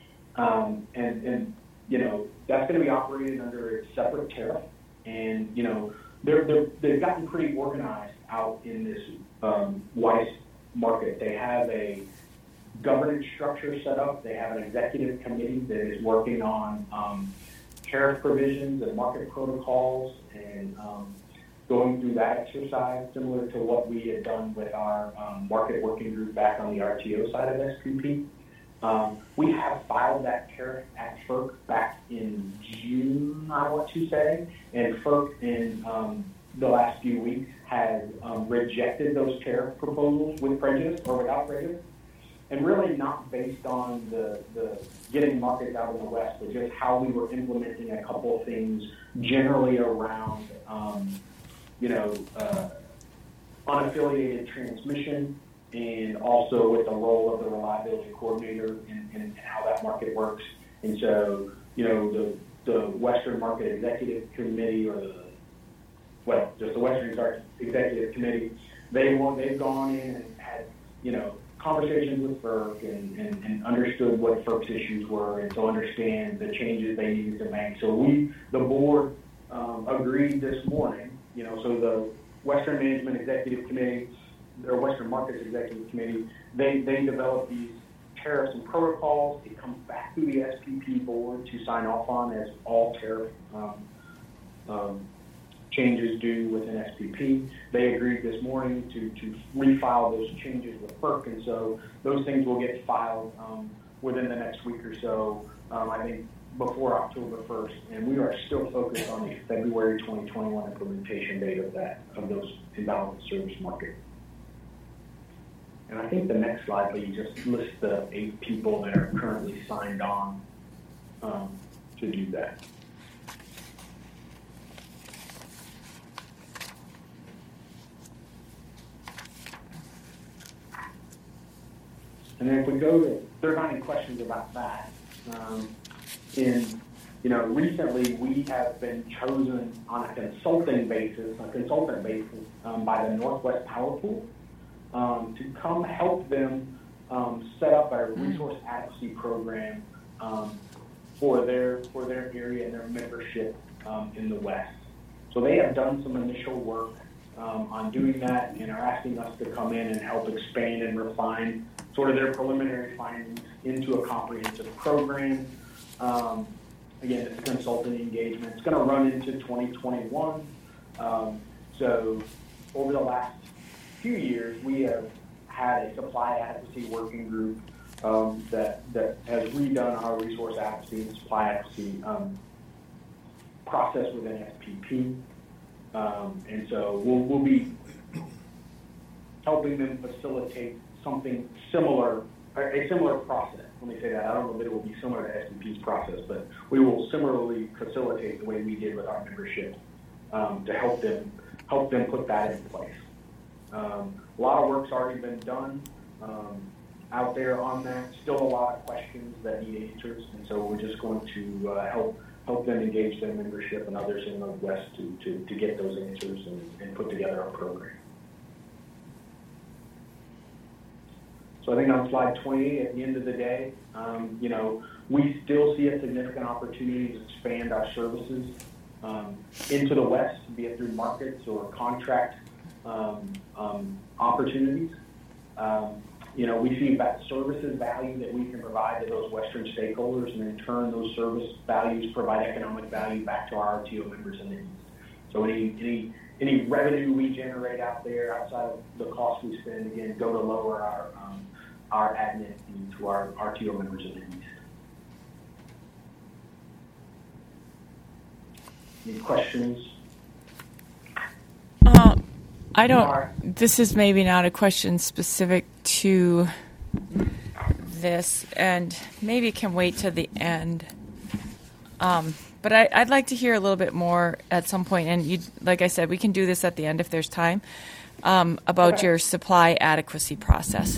Um, and, and, you know, that's going to be operated under a separate tariff. And, you know, they're, they're, they've gotten pretty organized out in this um, W E I S market. They have a governance structure set up. They have an executive committee that is working on um, tariff provisions and market protocols and um, going through that exercise, similar to what we had done with our um, market working group back on the R T O side of S P P. Um, we have filed that tariff at FERC back in June, I want to say, and FERC in um, the last few weeks has um, rejected those tariff proposals with prejudice or without prejudice. And really not based on the, the getting markets out in the West, but just how we were implementing a couple of things generally around, um, you know, uh, unaffiliated transmission, and also with the role of the reliability coordinator and, and how that market works. And so, you know, the the Western Market Executive Committee, or the, well, just the Western Executive Committee, they want, they've gone in and had, you know, conversations with FERC and, and, and understood what FERC's issues were, and to understand the changes they needed to make. So we, the board, um, agreed this morning, you know, so the Western Management Executive Committee, or Western Markets Executive Committee, they, they developed these tariffs and protocols. It comes back to the S P P board to sign off on, as all tariff um, um, changes due within S P P. They agreed this morning to, to refile those changes with FERC, and so those things will get filed um, within the next week or so. Um, I think before October first, and we are still focused on the February twenty twenty-one implementation date of that, of those imbalance service market. And I think the next slide, but you just list the eight people that are currently signed on um, to do that. And then if we go to, there are not any questions about that. Um, in, you know, recently we have been chosen on a consulting basis, a consultant basis um, by the Northwest Power Pool um, to come help them um, set up a resource adequacy program um, for their for their area and their membership um, in the West. So they have done some initial work um, on doing that and are asking us to come in and help expand and refine sort of their preliminary findings into a comprehensive program. Um, again, it's a consulting engagement. It's going to run into twenty twenty-one. Um, so over the last few years, we have had a supply adequacy working group um, that, that has redone our resource adequacy and supply adequacy um, process within S P P. Um, and so we'll, we'll be helping them facilitate something similar, a similar process. Let me say that. I don't know that it will be similar to S P P's process, but we will similarly facilitate the way we did with our membership um, to help them help them put that in place. Um, a lot of work's already been done um, out there on that. Still a lot of questions that need answers, and so we're just going to uh, help help them engage their membership and others in the West to, to, to get those answers and, and put together a program. So I think on slide twenty, at the end of the day, um, you know, we still see a significant opportunity to expand our services um, into the West, be it through markets or contract um, um, opportunities. Um, you know, we see that services value that we can provide to those Western stakeholders, and in turn, those service values provide economic value back to our R T O members in the East. So any any any revenue we generate out there outside of the cost we spend, again, go to lower our um, our admin fee to our R T O members in the East. Any questions? Uh, I don't, this is maybe not a question specific to this, and maybe can wait to the end. Um, but I, I'd like to hear a little bit more at some point, and you, like I said, we can do this at the end if there's time, um, about Okay. your supply adequacy process.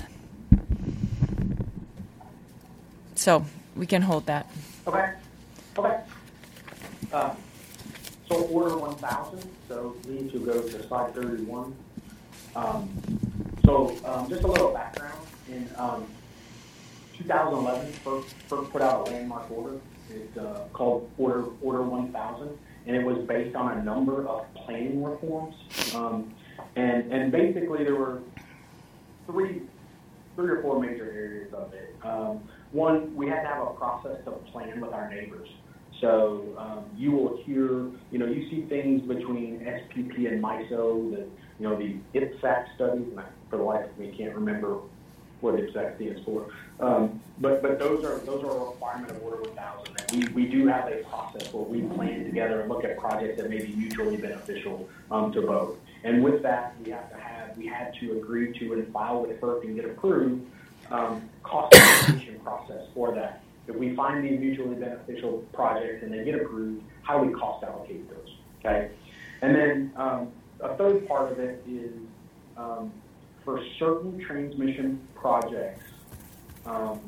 So we can hold that. Okay. Okay. Uh, so order one thousand. So we need to go to slide thirty-one. Um, so um, just a little background. In um, two thousand eleven, FERC, FERC put out a landmark order. It's uh, called Order Order one thousand, and it was based on a number of planning reforms. Um, and and basically there were three three or four major areas of it. Um, one, we had to have a process to plan with our neighbors. So um, you will hear, you know, you see things between S P P and MISO, the, you know, the I P S A C studies, and I, for the life of me, can't remember what I P S A C stands for. Um, but but those are those are a requirement of Order one thousand. And we, we do have a process where we plan together and look at projects that may be mutually beneficial um, to both. And with that, we have to have we had to agree to and file with FERC and get approved um, cost allocation process for that. If we find these mutually beneficial projects and they get approved, how do we cost allocate those? Okay, and then um, a third part of it is um, for certain transmission projects, um,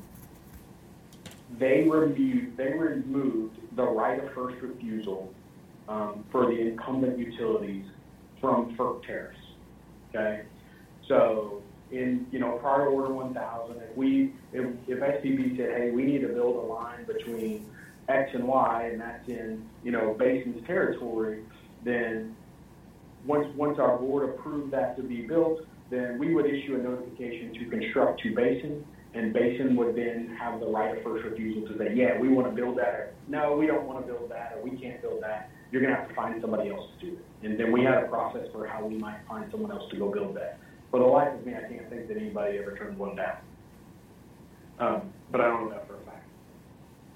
they reviewed, they removed the right of first refusal um, for the incumbent utilities from FERC tariffs. Okay, so in, you know, prior to Order one thousand, if we, if, if S P B said, hey, we need to build a line between X and Y, and that's in, you know, Basin's territory, then once once our board approved that to be built, then we would issue a notification to construct to Basin, and Basin would then have the right of first refusal to say, yeah, we want to build that, or no, we don't want to build that, or we can't build that. You're going to have to find somebody else to do it. And then we had a process for how we might find someone else to go build that. For the life of me, I can't think that anybody ever turned one down. Um, but I don't know that for a fact.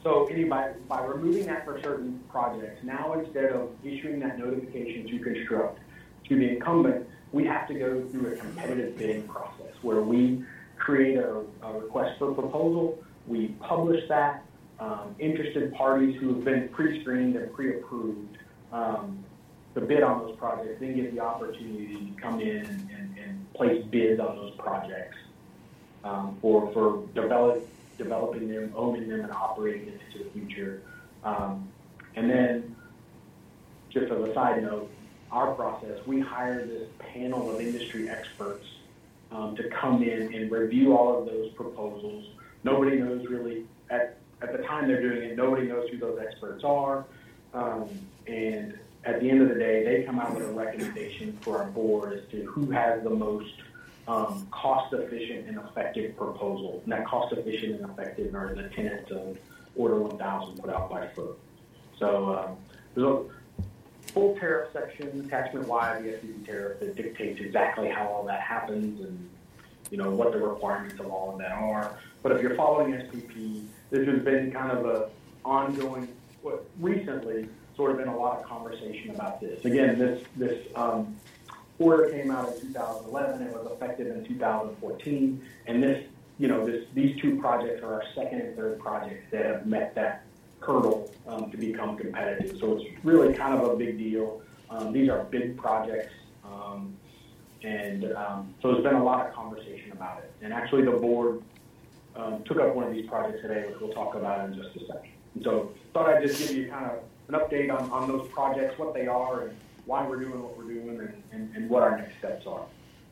So anybody, by removing that for certain projects, now instead of issuing that notification to construct to the incumbent, we have to go through a competitive bidding process where we create a, a request for proposal, we publish that, um, interested parties who have been pre-screened and pre-approved um, to bid on those projects, then get the opportunity to come in and, and, and place bids on those projects um, for, for develop, developing them, owning them, and operating them into the future. Um, and then, just as a side note, our process, we hire this panel of industry experts um, to come in and review all of those proposals. Nobody knows really, at, at the time they're doing it, nobody knows who those experts are. Um, and at the end of the day, they come out with a recommendation for our board as to who has the most um, cost-efficient and effective proposal. And that cost-efficient and effective are the tenets of Order one thousand put out by F E R C. So um, there's a full tariff section, attachment Y of the S P P tariff, that dictates exactly how all that happens and, you know, what the requirements of all of that are. But if you're following S P P, this has been kind of a ongoing, what recently sort of been a lot of conversation about this. Again, this this um, order came out in two thousand eleven. It was effective in two thousand fourteen, and this, you know, this these two projects are our second and third projects that have met that hurdle um, to become competitive. So it's really kind of a big deal. Um, these are big projects, um, and um, so there's been a lot of conversation about it. And actually, the board um, took up one of these projects today, which we'll talk about in just a second. And so, thought I'd just give you kind of an update on, on those projects, what they are, and why we're doing what we're doing, and, and, and what our next steps are.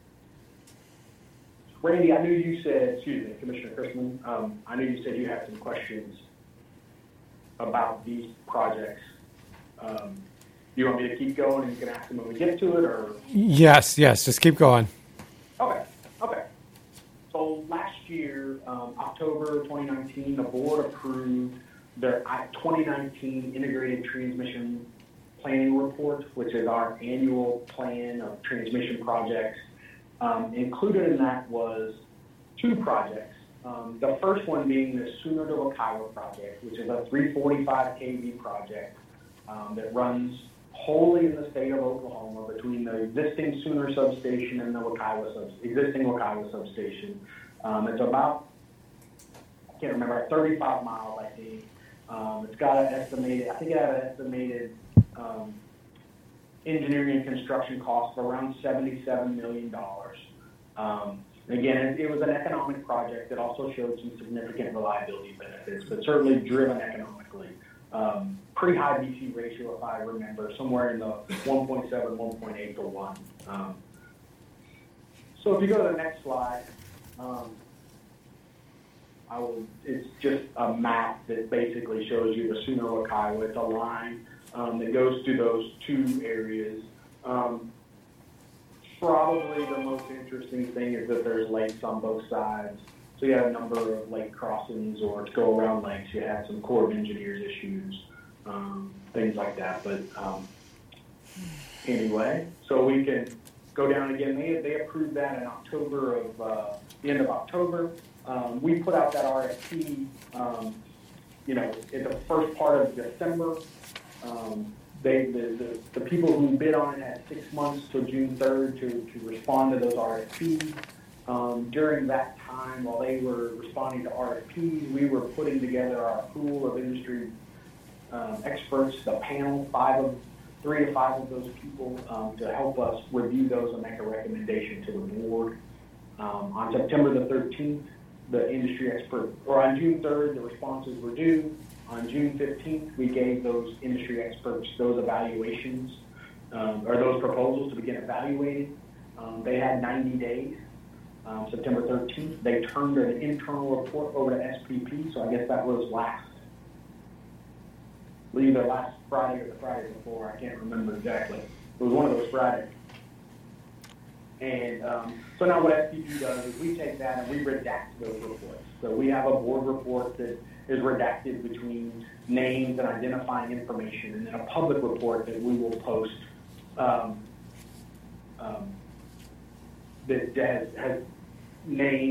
Randy, I knew you said, excuse me, Commissioner Chrisman, um, I knew you said you had some questions about these projects. Um, you want me to keep going and you can ask them when we get to it, or? Yes, yes, just keep going. Okay, okay. So last year, um, October twenty nineteen, the board approved their twenty nineteen Integrated Transmission Planning Report, which is our annual plan of transmission projects. Um, included in that was two projects. Um, the first one being the Sooner to Wekiwa project, which is a three forty-five K V project um, that runs wholly in the state of Oklahoma between the existing Sooner substation and the Wekiwa sub- existing Wekiwa substation. Um, it's about, I can't remember, thirty-five miles, I think. Um, it's got an estimated, I think it had an estimated um, engineering and construction cost of around seventy-seven million dollars. Um, again, it, it was an economic project that also showed some significant reliability benefits, but certainly driven economically. Um, pretty high B C ratio, if I remember, somewhere in the one point seven, one point eight to one. Um, so if you go to the next slide, um, I will, it's just a map that basically shows you the Sooner Wekiwa. It's a line um, that goes through those two areas. Um, probably the most interesting thing is that there's lakes on both sides. So you have a number of lake crossings, or to go around lakes, you have some Corps of Engineers issues, um, things like that. But um, anyway, so we can go down again. They, they approved that in October of, uh, the end of October. Um, we put out that R F P, um, you know, in the first part of December. Um, they, the, the, the people who bid on it had six months till June third to, to respond to those R F Ps. Um, during that time, while they were responding to R F Ps, we were putting together our pool of industry um, experts, the panel, five of, three to five of those people um, to help us review those and make a recommendation to the board. Um, on September the thirteenth, the industry expert, or on June third, the responses were due. On June fifteenth, we gave those industry experts those evaluations, um, or those proposals to begin evaluating. Um, they had ninety days. Um, September thirteenth, they turned an internal report over to S P P, so I guess that was last, either last Friday or the Friday before, I can't remember exactly. It was one of those Fridays. And um, so now what S P P does is we take that and we redact those reports. So we have a board report that is redacted between names and identifying information, and then a public report that we will post um, um, that has, has names,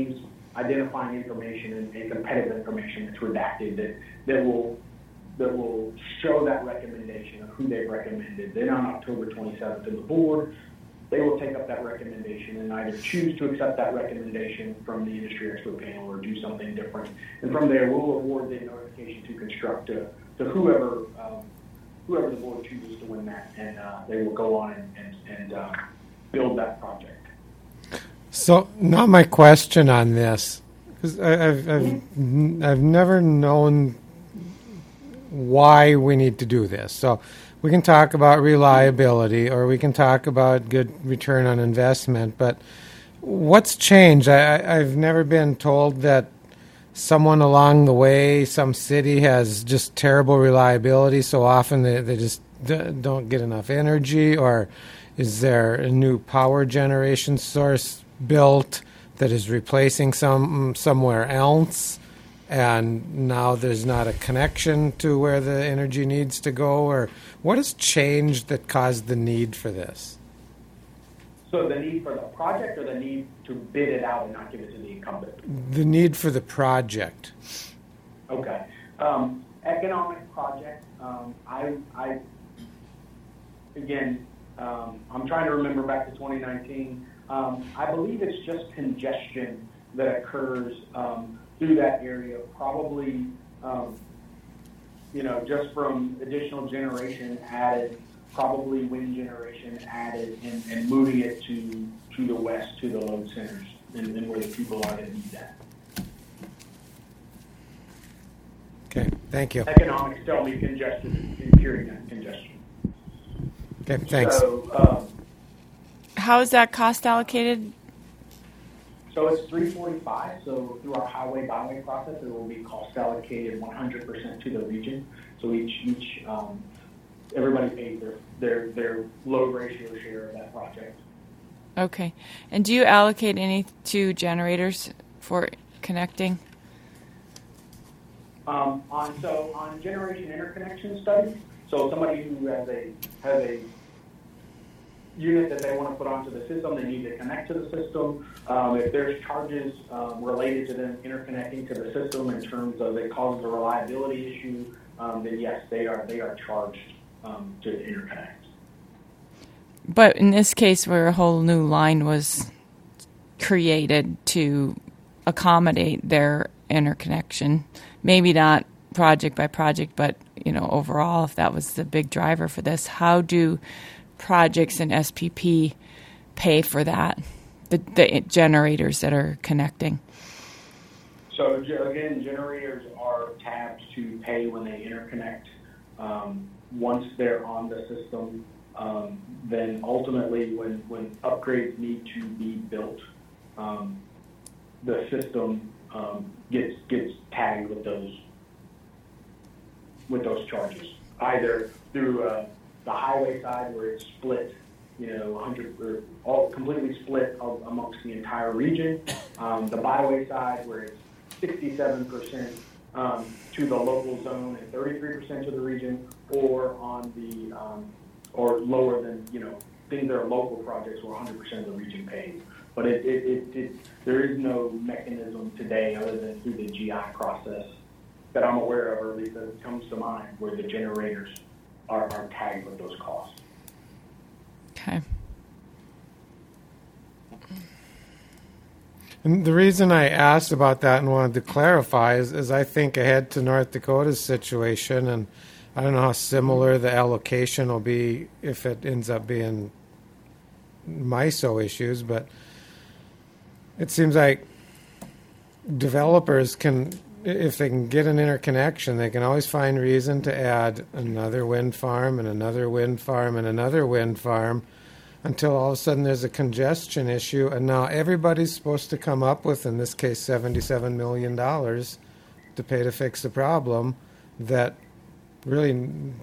identifying information and, and competitive information that's redacted that, that will that will show that recommendation of who they've recommended. Then on October twenty-seventh in the board, they will take up that recommendation and either choose to accept that recommendation from the industry expert panel or do something different. And from there, we'll award the notification to construct to, to whoever um, whoever the board chooses to win that, and uh, they will go on and, and, and uh, build that project. So, not my question on this, because I've, I've, I've never known why we need to do this. So, we can talk about reliability or we can talk about good return on investment, but what's changed? I, I've never been told that someone along the way, some city has just terrible reliability, so often they, they just d- don't get enough energy, or is there a new power generation source built that is replacing some somewhere else, and now there's not a connection to where the energy needs to go? Or what has changed that caused the need for this? So the need for the project or the need to bid it out and not give it to the incumbent? The need for the project. Okay. Um, economic project, um, I, I, again, um, I'm trying to remember back to twenty nineteen. Um, I believe it's just congestion that occurs um, through that area, probably, um, you know, just from additional generation added, probably wind generation added, and, and moving it to, to the west, to the load centers, and, and where the people are that need that. Okay, thank you. Economics tell me congestion and curing that congestion. Okay, thanks. So, um, How is that cost allocated? So it's three forty-five. So through our highway byway process, it will be cost allocated one hundred percent to the region. So each each um, everybody pays their their their load ratio share of that project. Okay. And do you allocate any to generators for connecting? Um, on so on generation interconnection studies. So somebody who has a has a unit that they want to put onto the system, they need to connect to the system. Um, if there's charges um, related to them interconnecting to the system in terms of it causes a reliability issue, um, then yes, they are they are charged um, to interconnect. But in this case, where a whole new line was created to accommodate their interconnection, maybe not project by project, but you know overall, if that was the big driver for this, how do projects in S P P pay for that, the, the generators that are connecting? So again, generators are tabbed to pay when they interconnect. Um, once they're on the system, um, then ultimately when, when upgrades need to be built, um, the system um, gets gets tagged with those with those charges, either through uh, the highway side where it's split, you know, one hundred or all completely split of, amongst the entire region. Um, the byway side where it's sixty-seven percent um, to the local zone and thirty-three percent to the region, or on the um, or lower than, you know, things that are local projects where one hundred percent of the region pays. But it, it, it, it there is no mechanism today other than through the G I process that I'm aware of, or at least that comes to mind, where the generators are, are tagged with those costs. Okay. And the reason I asked about that and wanted to clarify is, is I think ahead to North Dakota's situation, and I don't know how similar the allocation will be if it ends up being M I S O issues, but it seems like developers can, if they can get an interconnection, they can always find reason to add another wind farm and another wind farm and another wind farm until all of a sudden there's a congestion issue, and now everybody's supposed to come up with, in this case, seventy-seven million dollars to pay to fix the problem that really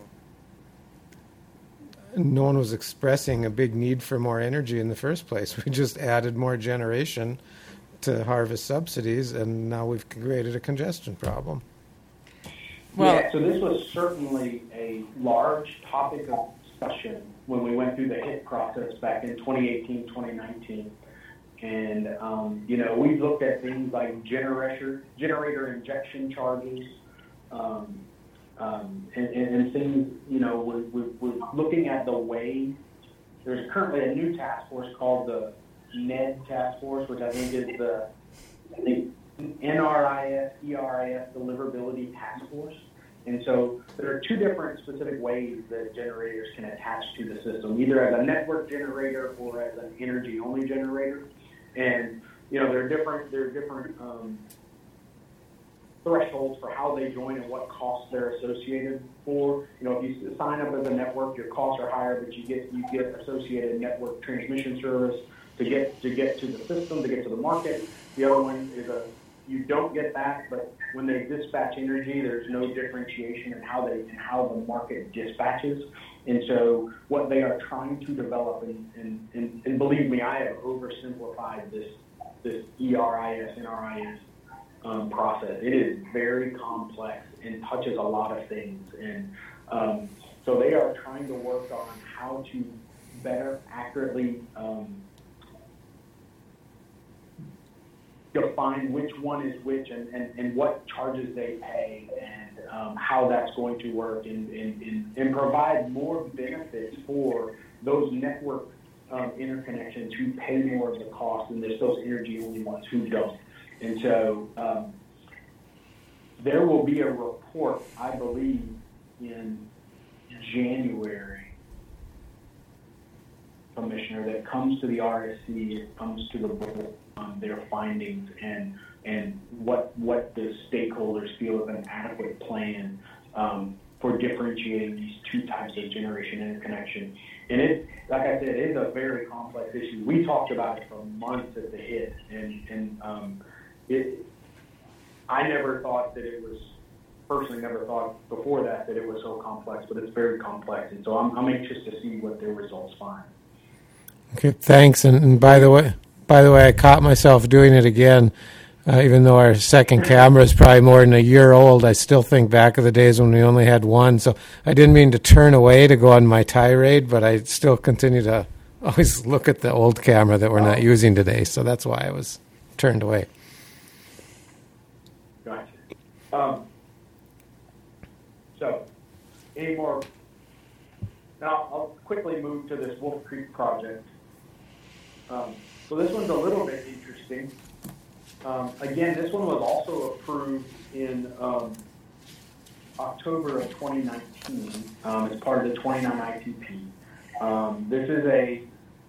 no one was expressing a big need for more energy in the first place. We just added more generation to harvest subsidies, and now we've created a congestion problem. Well, yeah, so this was certainly a large topic of discussion when we went through the H I T process back in twenty eighteen, twenty nineteen. And, um, you know, we've looked at things like generator, generator injection charges, um, um, and, and, and things, you know, we're, we're, we're looking at the way. There's currently a new task force called the N E D task force, which I think is the, I think, N R I S, E R I S deliverability task force. And so there are two different specific ways that generators can attach to the system, either as a network generator or as an energy-only generator. And, you know, there are different, there are different um, thresholds for how they join and what costs they're associated for. You know, if you sign up as a network, your costs are higher, but you get you get associated network transmission service to get to get to the system, to get to the market. The other one is a you don't get that, but when they dispatch energy, there's no differentiation in how they in how the market dispatches. And so what they are trying to develop, and, and, and, and believe me, I have oversimplified this this E R I S, N R I S um, process. It is very complex and touches a lot of things. And um, so they are trying to work on how to better accurately um, define which one is which and, and, and what charges they pay and um, how that's going to work and, and, and, and provide more benefits for those network um, interconnections who pay more of the cost, and there's those energy-only ones who don't. And so um, there will be a report, I believe, in January, Commissioner, that comes to the R S C, it comes to the board, um, their findings and and what what the stakeholders feel is an adequate plan um, for differentiating these two types of generation interconnection. And it, like I said, it is a very complex issue. We talked about it for months at the hit, and and um, it. I never thought that it was. Personally, never thought before that that it was so complex, but it's very complex, and so I'm, I'm anxious to see what their results find. Okay, thanks. And, and by the way, by the way, I caught myself doing it again. Uh, even though our second camera is probably more than a year old, I still think back of the days when we only had one. So I didn't mean to turn away to go on my tirade, but I still continue to always look at the old camera that we're not using today. So that's why I was turned away. Gotcha. Um, so, any more? Now, I'll quickly move to this Wolf Creek project. Um, so this one's a little bit interesting. Um, again, this one was also approved in um, October of twenty nineteen um, as part of the twenty-nine I T P. Um, this is a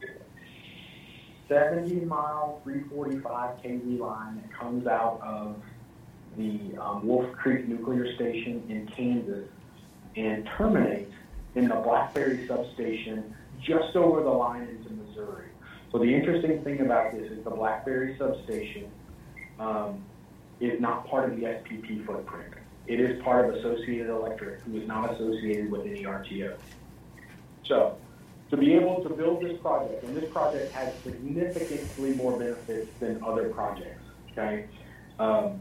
seventy mile, three forty-five K V line that comes out of the um, Wolf Creek Nuclear Station in Kansas and terminates in the Blackberry substation just over the line into Missouri. So the interesting thing about this is the Blackberry substation um, is not part of the S P P footprint. It is part of Associated Electric, who is not associated with any R T O. So to be able to build this project, and this project has significantly more benefits than other projects, okay? Um,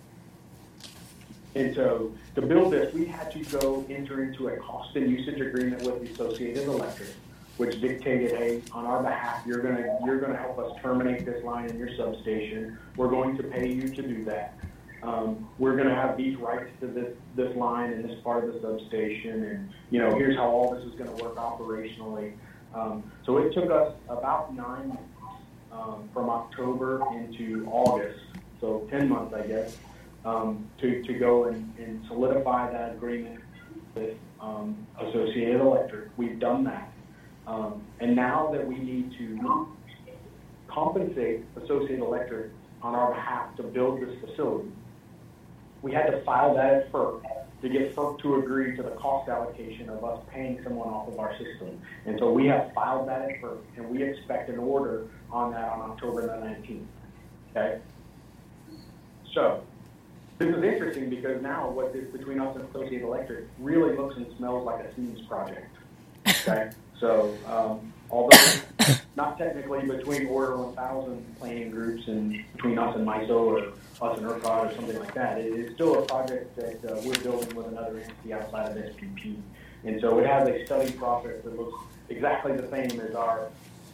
And so to build this, we had to go enter into a cost and usage agreement with the Associated Electric, which dictated, hey, on our behalf, you're gonna you're gonna help us terminate this line in your substation. We're going to pay you to do that. Um, we're gonna have these rights to this this line and this part of the substation, and you know, here's how all this is gonna work operationally. Um, so it took us about nine months um, from October into August, so ten months, I guess. Um, to, to go and, and solidify that agreement with um, Associated Electric. We've done that. Um, and now that we need to compensate Associated Electric on our behalf to build this facility, we had to file that at FERC to get FERC to agree to the cost allocation of us paying someone off of our system. And so we have filed that at FERC, and we expect an order on that on October the nineteenth. Okay? So, this is interesting because now what is between us and Associated Electric really looks and smells like a Siemens project. Okay, so um, although not technically between Order one thousand planning groups and between us and MISO or us and ERCOT or something like that, it is still a project that uh, we're building with another entity outside of S P P. And so it has a study process that looks exactly the same as our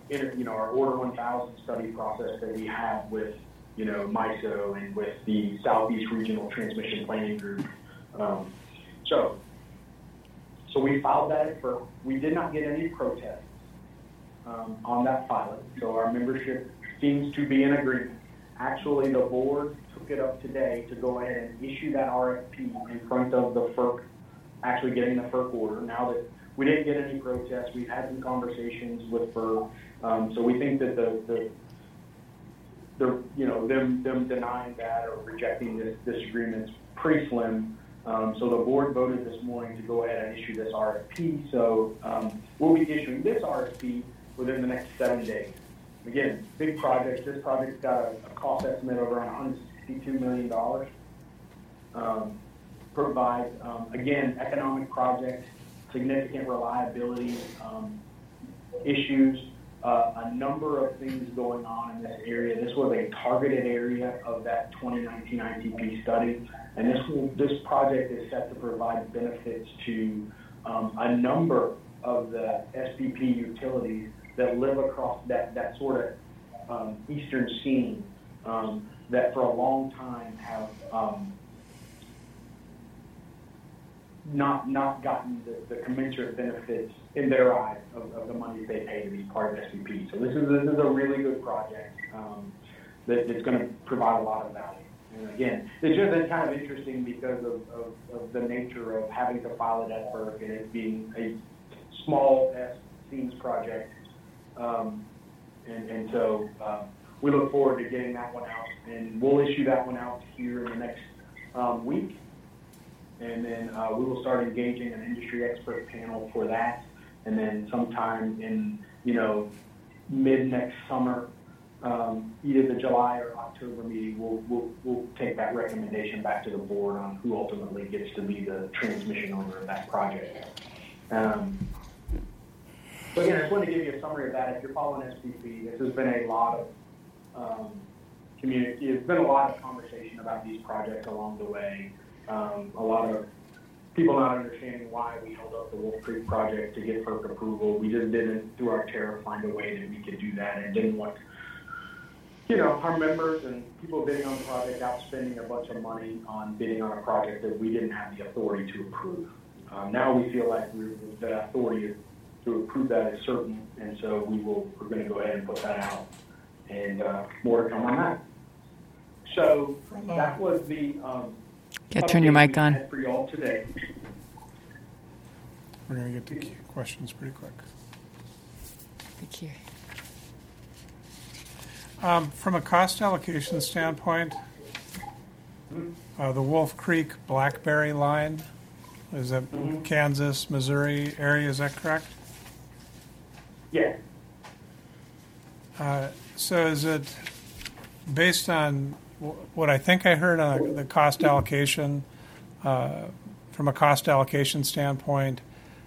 inter, you know, our Order one thousand study process that we have with, you know, MISO and with the Southeast Regional Transmission Planning Group. Um, so, so we filed that at FERC. We did not get any protests um, on that filing, so our membership seems to be in agreement. Actually, the board took it up today to go ahead and issue that R F P in front of the FERC, actually getting the FERC order. Now that we didn't get any protests, we've had some conversations with FERC, um, so we think that the, the, the you know, them them denying that or rejecting this, this agreement is pretty slim. Um, so the board voted this morning to go ahead and issue this R F P. So um, we'll be issuing this R F P within the next seven days. Again, big project. This project's got a, a cost estimate of around one hundred sixty-two million dollars. Um, provides, um, again, economic project, significant reliability um, issues, uh, a number of things going on in this area. This was a targeted area of that twenty nineteen I T P study, and this will, this project is set to provide benefits to um, a number of the S P P utilities that live across that, that sort of um, eastern seam um, that for a long time have um, not not gotten the, the commensurate benefits in their eyes of, of the money they pay to be part of S P P. So this is, this is a really good project um, that, that's going to provide a lot of value. And again, it's just been kind of interesting because of, of, of the nature of having to file it at FERC and it being a small S seams project. Um, and, and so uh, we look forward to getting that one out, and we'll issue that one out here in the next um, week. And then uh, we will start engaging an industry expert panel for that. And then sometime in, you know, mid next summer, um, either the July or October meeting, we'll, we'll, we'll take that recommendation back to the board on who ultimately gets to be the transmission owner of that project. Um, So again, I just wanted to give you a summary of that. If you're following S P P, this has been a lot of um, community. It's been a lot of conversation about these projects along the way. Um, a lot of people not understanding why we held up the Wolf Creek project to get FERC approval. We just didn't, through our tariff, find a way that we could do that, and didn't want, you know, our members and people bidding on the project out spending a bunch of money on bidding on a project that we didn't have the authority to approve. Um, now we feel like we're, the authority is to approve that is certain, and so we will, we're going to go ahead and put that out, and uh, more to come on that. So that was the um, Yeah, turn your mic on. for y'all today. We're going to get to questions pretty quick. Thank you. Um, from a cost allocation standpoint, uh, the Wolf Creek Blackberry line, is that Mm-hmm. Kansas, Missouri area, is that correct? Yeah. Uh, so is it based on w- what I think I heard on the cost allocation, uh, from a cost allocation standpoint,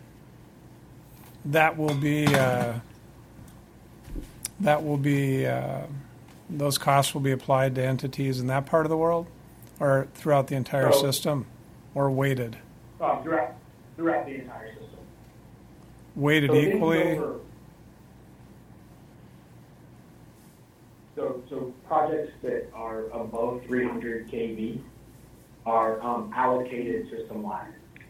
that will be, uh, that will be, uh, those costs will be applied to entities in that part of the world or throughout the entire So- system or weighted? Uh, throughout, throughout the entire system. Weighted So things equally? over- So, so projects that are above three hundred K V are um, allocated system-wide.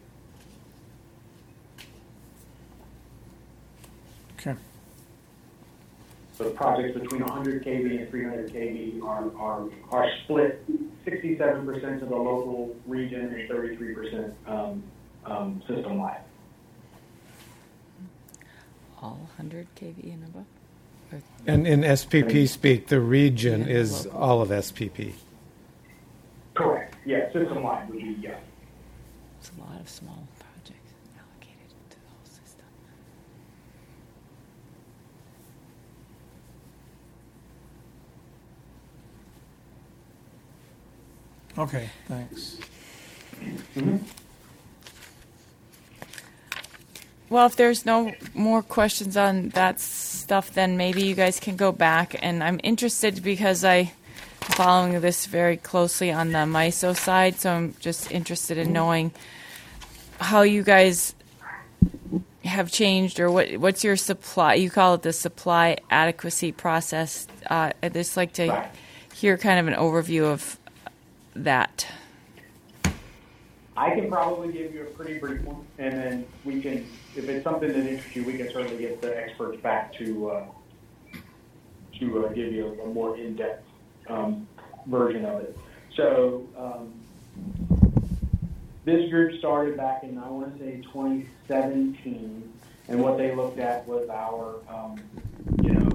Okay. So projects between one hundred K V and three hundred K V are, are, are split sixty-seven percent to the local region and thirty-three percent um, um, system-wide. All one hundred K V and above? Or And in S P P speak, the region is all of S P P. Correct. Yeah, system-wide would be, yeah. It's a lot of small projects allocated to the whole system. Okay, thanks. Well, if there's no more questions on that stuff, then maybe you guys can go back. And I'm interested because I'm following this very closely on the MISO side, so I'm just interested in knowing how you guys have changed, or what? What's your supply? You call it the supply adequacy process. Uh, I'd just like to Right. hear kind of an overview of that. I can probably give you a pretty brief one, and then we can, if it's something that interests you, we can certainly get the experts back to uh, to uh, give you a, a more in-depth um, version of it. So um, this group started back in, I want to say, twenty seventeen, and what they looked at was our, um, you know,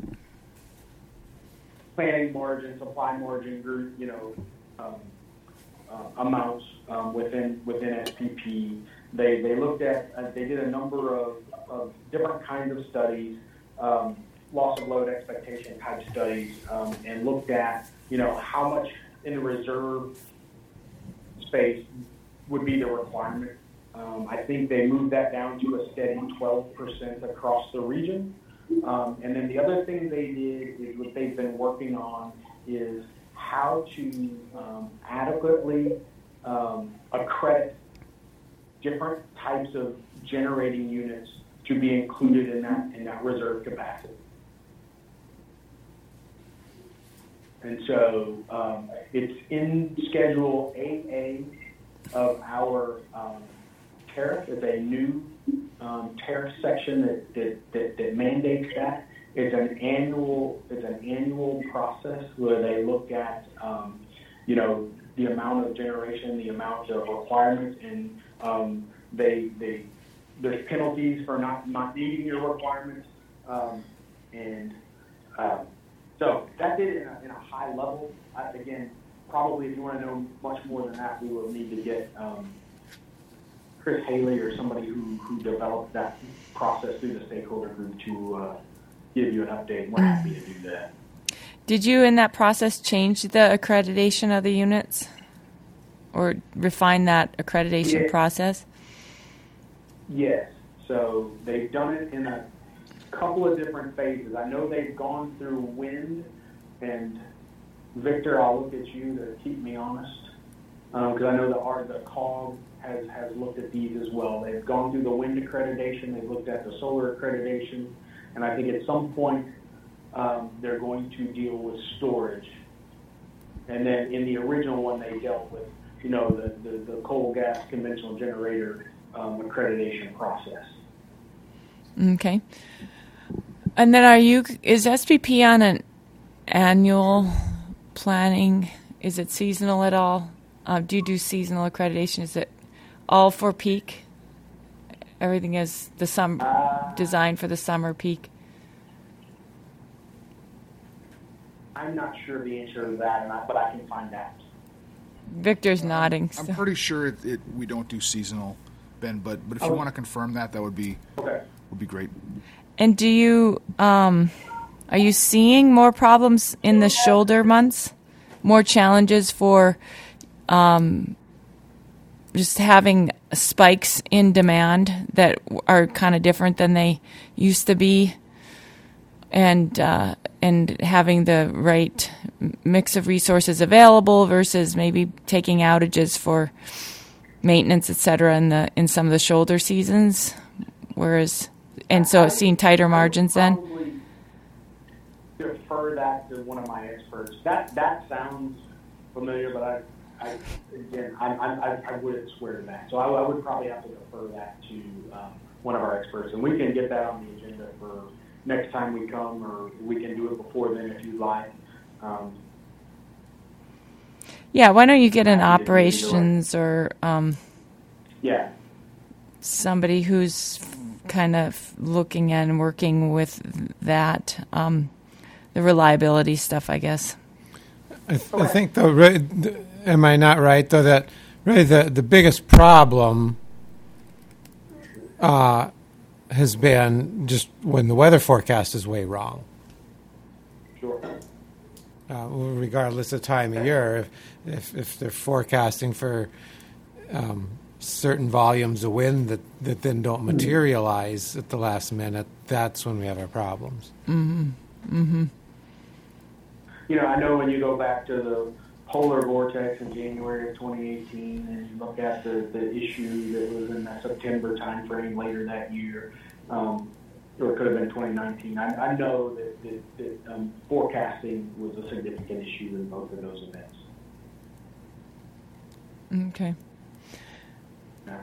planning margin, supply margin group, you know, um, uh, amounts um, within within S P P. They they looked at, uh, they did a number of, of different kinds of studies, um, loss of load expectation type studies, um, and looked at, you know, how much in the reserve space would be the requirement. Um, I think they moved that down to a steady twelve percent across the region. Um, and then the other thing they did is what they've been working on is how to um, adequately um, accredit different types of generating units to be included in that in that reserve capacity. And so um, it's in Schedule eight A of our um, tariff. It's a new um, tariff section that, that, that, that mandates that. It's an annual it's an annual process where they look at um, you know, the amount of generation, the amount of requirements, and um, they they there's penalties for not not meeting your requirements, um, and um, so that did in a, in a high level. I, again, probably if you want to know much more than that, we will need to get um, Chris Haley or somebody who, who developed that process through the stakeholder group to uh, give you an update. We're happy to do that. Did you, in that process, change the accreditation of the units, or refine that accreditation Yeah. process? Yes. So they've done it in a couple of different phases. I know they've gone through wind, and Victor, I'll look at you to keep me honest, because um, I know the R, the C O G has, has looked at these as well. They've gone through the wind accreditation, they've looked at the solar accreditation, and I think at some point um, they're going to deal with storage. And then in the original one, they dealt with, you know, the, the, the coal gas conventional generator um, accreditation process. Okay. And then are you, is S P P on an annual planning? Is it seasonal at all? Uh, do you do seasonal accreditation? Is it all for peak? Everything is the sum Uh, designed for the summer peak? I'm not sure the answer to that, and I, but I can find out. Victor's nodding. I'm so- pretty sure it, it, we don't do seasonal, Ben. But but if you Oh. want to confirm that, that would be Okay. would be great. And do you, um, are you seeing more problems in the shoulder months? More challenges for um, just having spikes in demand that are kind of different than they used to be, and uh, and having the right mix of resources available versus maybe taking outages for maintenance, et cetera, in the in some of the shoulder seasons, whereas and so seeing tighter margins then. Probably defer that to one of my experts. That that sounds familiar, but I, I again, I, I, I wouldn't swear to that. So I, I would probably have to defer that to um, one of our experts, and we can get that on the agenda for next time we come, or we can do it before then if you'd like. Um, Yeah, why don't you get an Happy to do either way. operations or um, yeah. somebody who's kind of looking and working with that, um, the reliability stuff, I guess. I, th- I think, though, right, th- am I not right, though, that really the, the biggest problem uh, has been just when the weather forecast is way wrong, Sure. uh, regardless of time of year. If, if, if they're forecasting for um, certain volumes of wind that, that then don't materialize at the last minute, that's when we have our problems. Mm-hmm. Mm-hmm. You know, I know when you go back to the polar vortex in January of twenty eighteen, and you look at the, the issue that was in the September timeframe later that year, um, or it could have been twenty nineteen. I, I know that, that, that um, forecasting was a significant issue in both of those events. Okay. Yeah.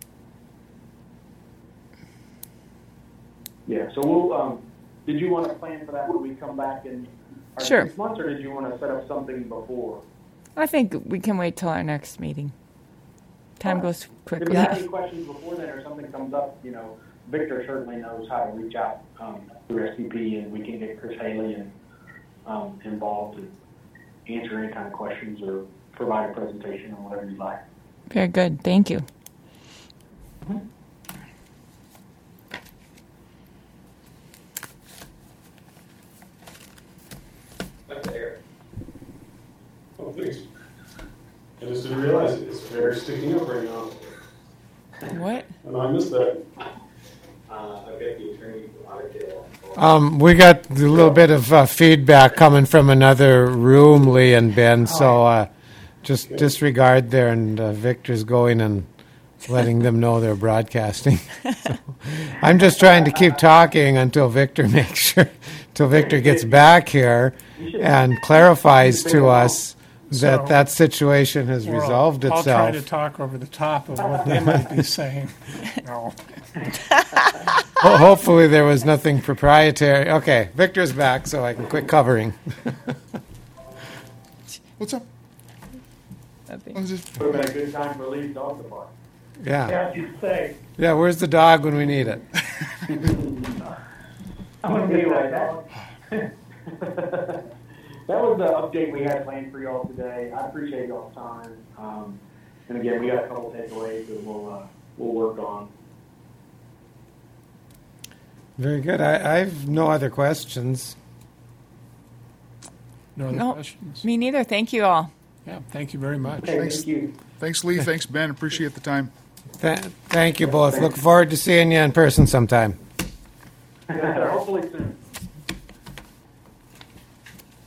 Yeah. So we'll. Um, did you want to plan for that when we come back in our Sure. six months, or did you want to set up something before? I think we can wait till our next meeting. Time goes If quickly. you have any questions before then, or something comes up, you know, Victor certainly knows how to reach out um, through S P P, and we can get Chris Haley and, um, involved and answer any kind of questions or provide a presentation or whatever you'd like. Very good. Thank you. Oh, thanks. I just didn't realize it. It's very sticking up right now. What? And I missed that. Uh, I've got the attorney from Otterdale. Um, we got a little bit of uh, feedback coming from another room, Lee and Ben, so uh, just disregard there, and uh, Victor's going and letting them know they're broadcasting. So, I'm just trying to keep talking until Victor makes sure, until Victor gets back here and clarifies to us that So, that situation has Or I'll- resolved I'll try itself. to talk over the top of what they might be saying. No. Ho- hopefully there was nothing proprietary. Okay, Victor's back, so I can quit covering. What's up? Nothing. What is it? Would have been a good time for Lee's dog to bark. Yeah. Yeah, you say, Yeah, where's the dog when we need it? I'm going to get Anyway, that that, dog. that was the update we had planned for y'all today. I appreciate y'all's time. Um, and again, we got a couple takeaways that we'll, uh, we'll work on. Very good. I, I have no other questions. No other No, questions? me neither. Thank you all. Yeah, thank you very much. Okay, Thanks. thank you. Thanks, Lee. Thanks, Ben. Appreciate the time. Th- thank you both. Look forward to seeing you in person sometime. All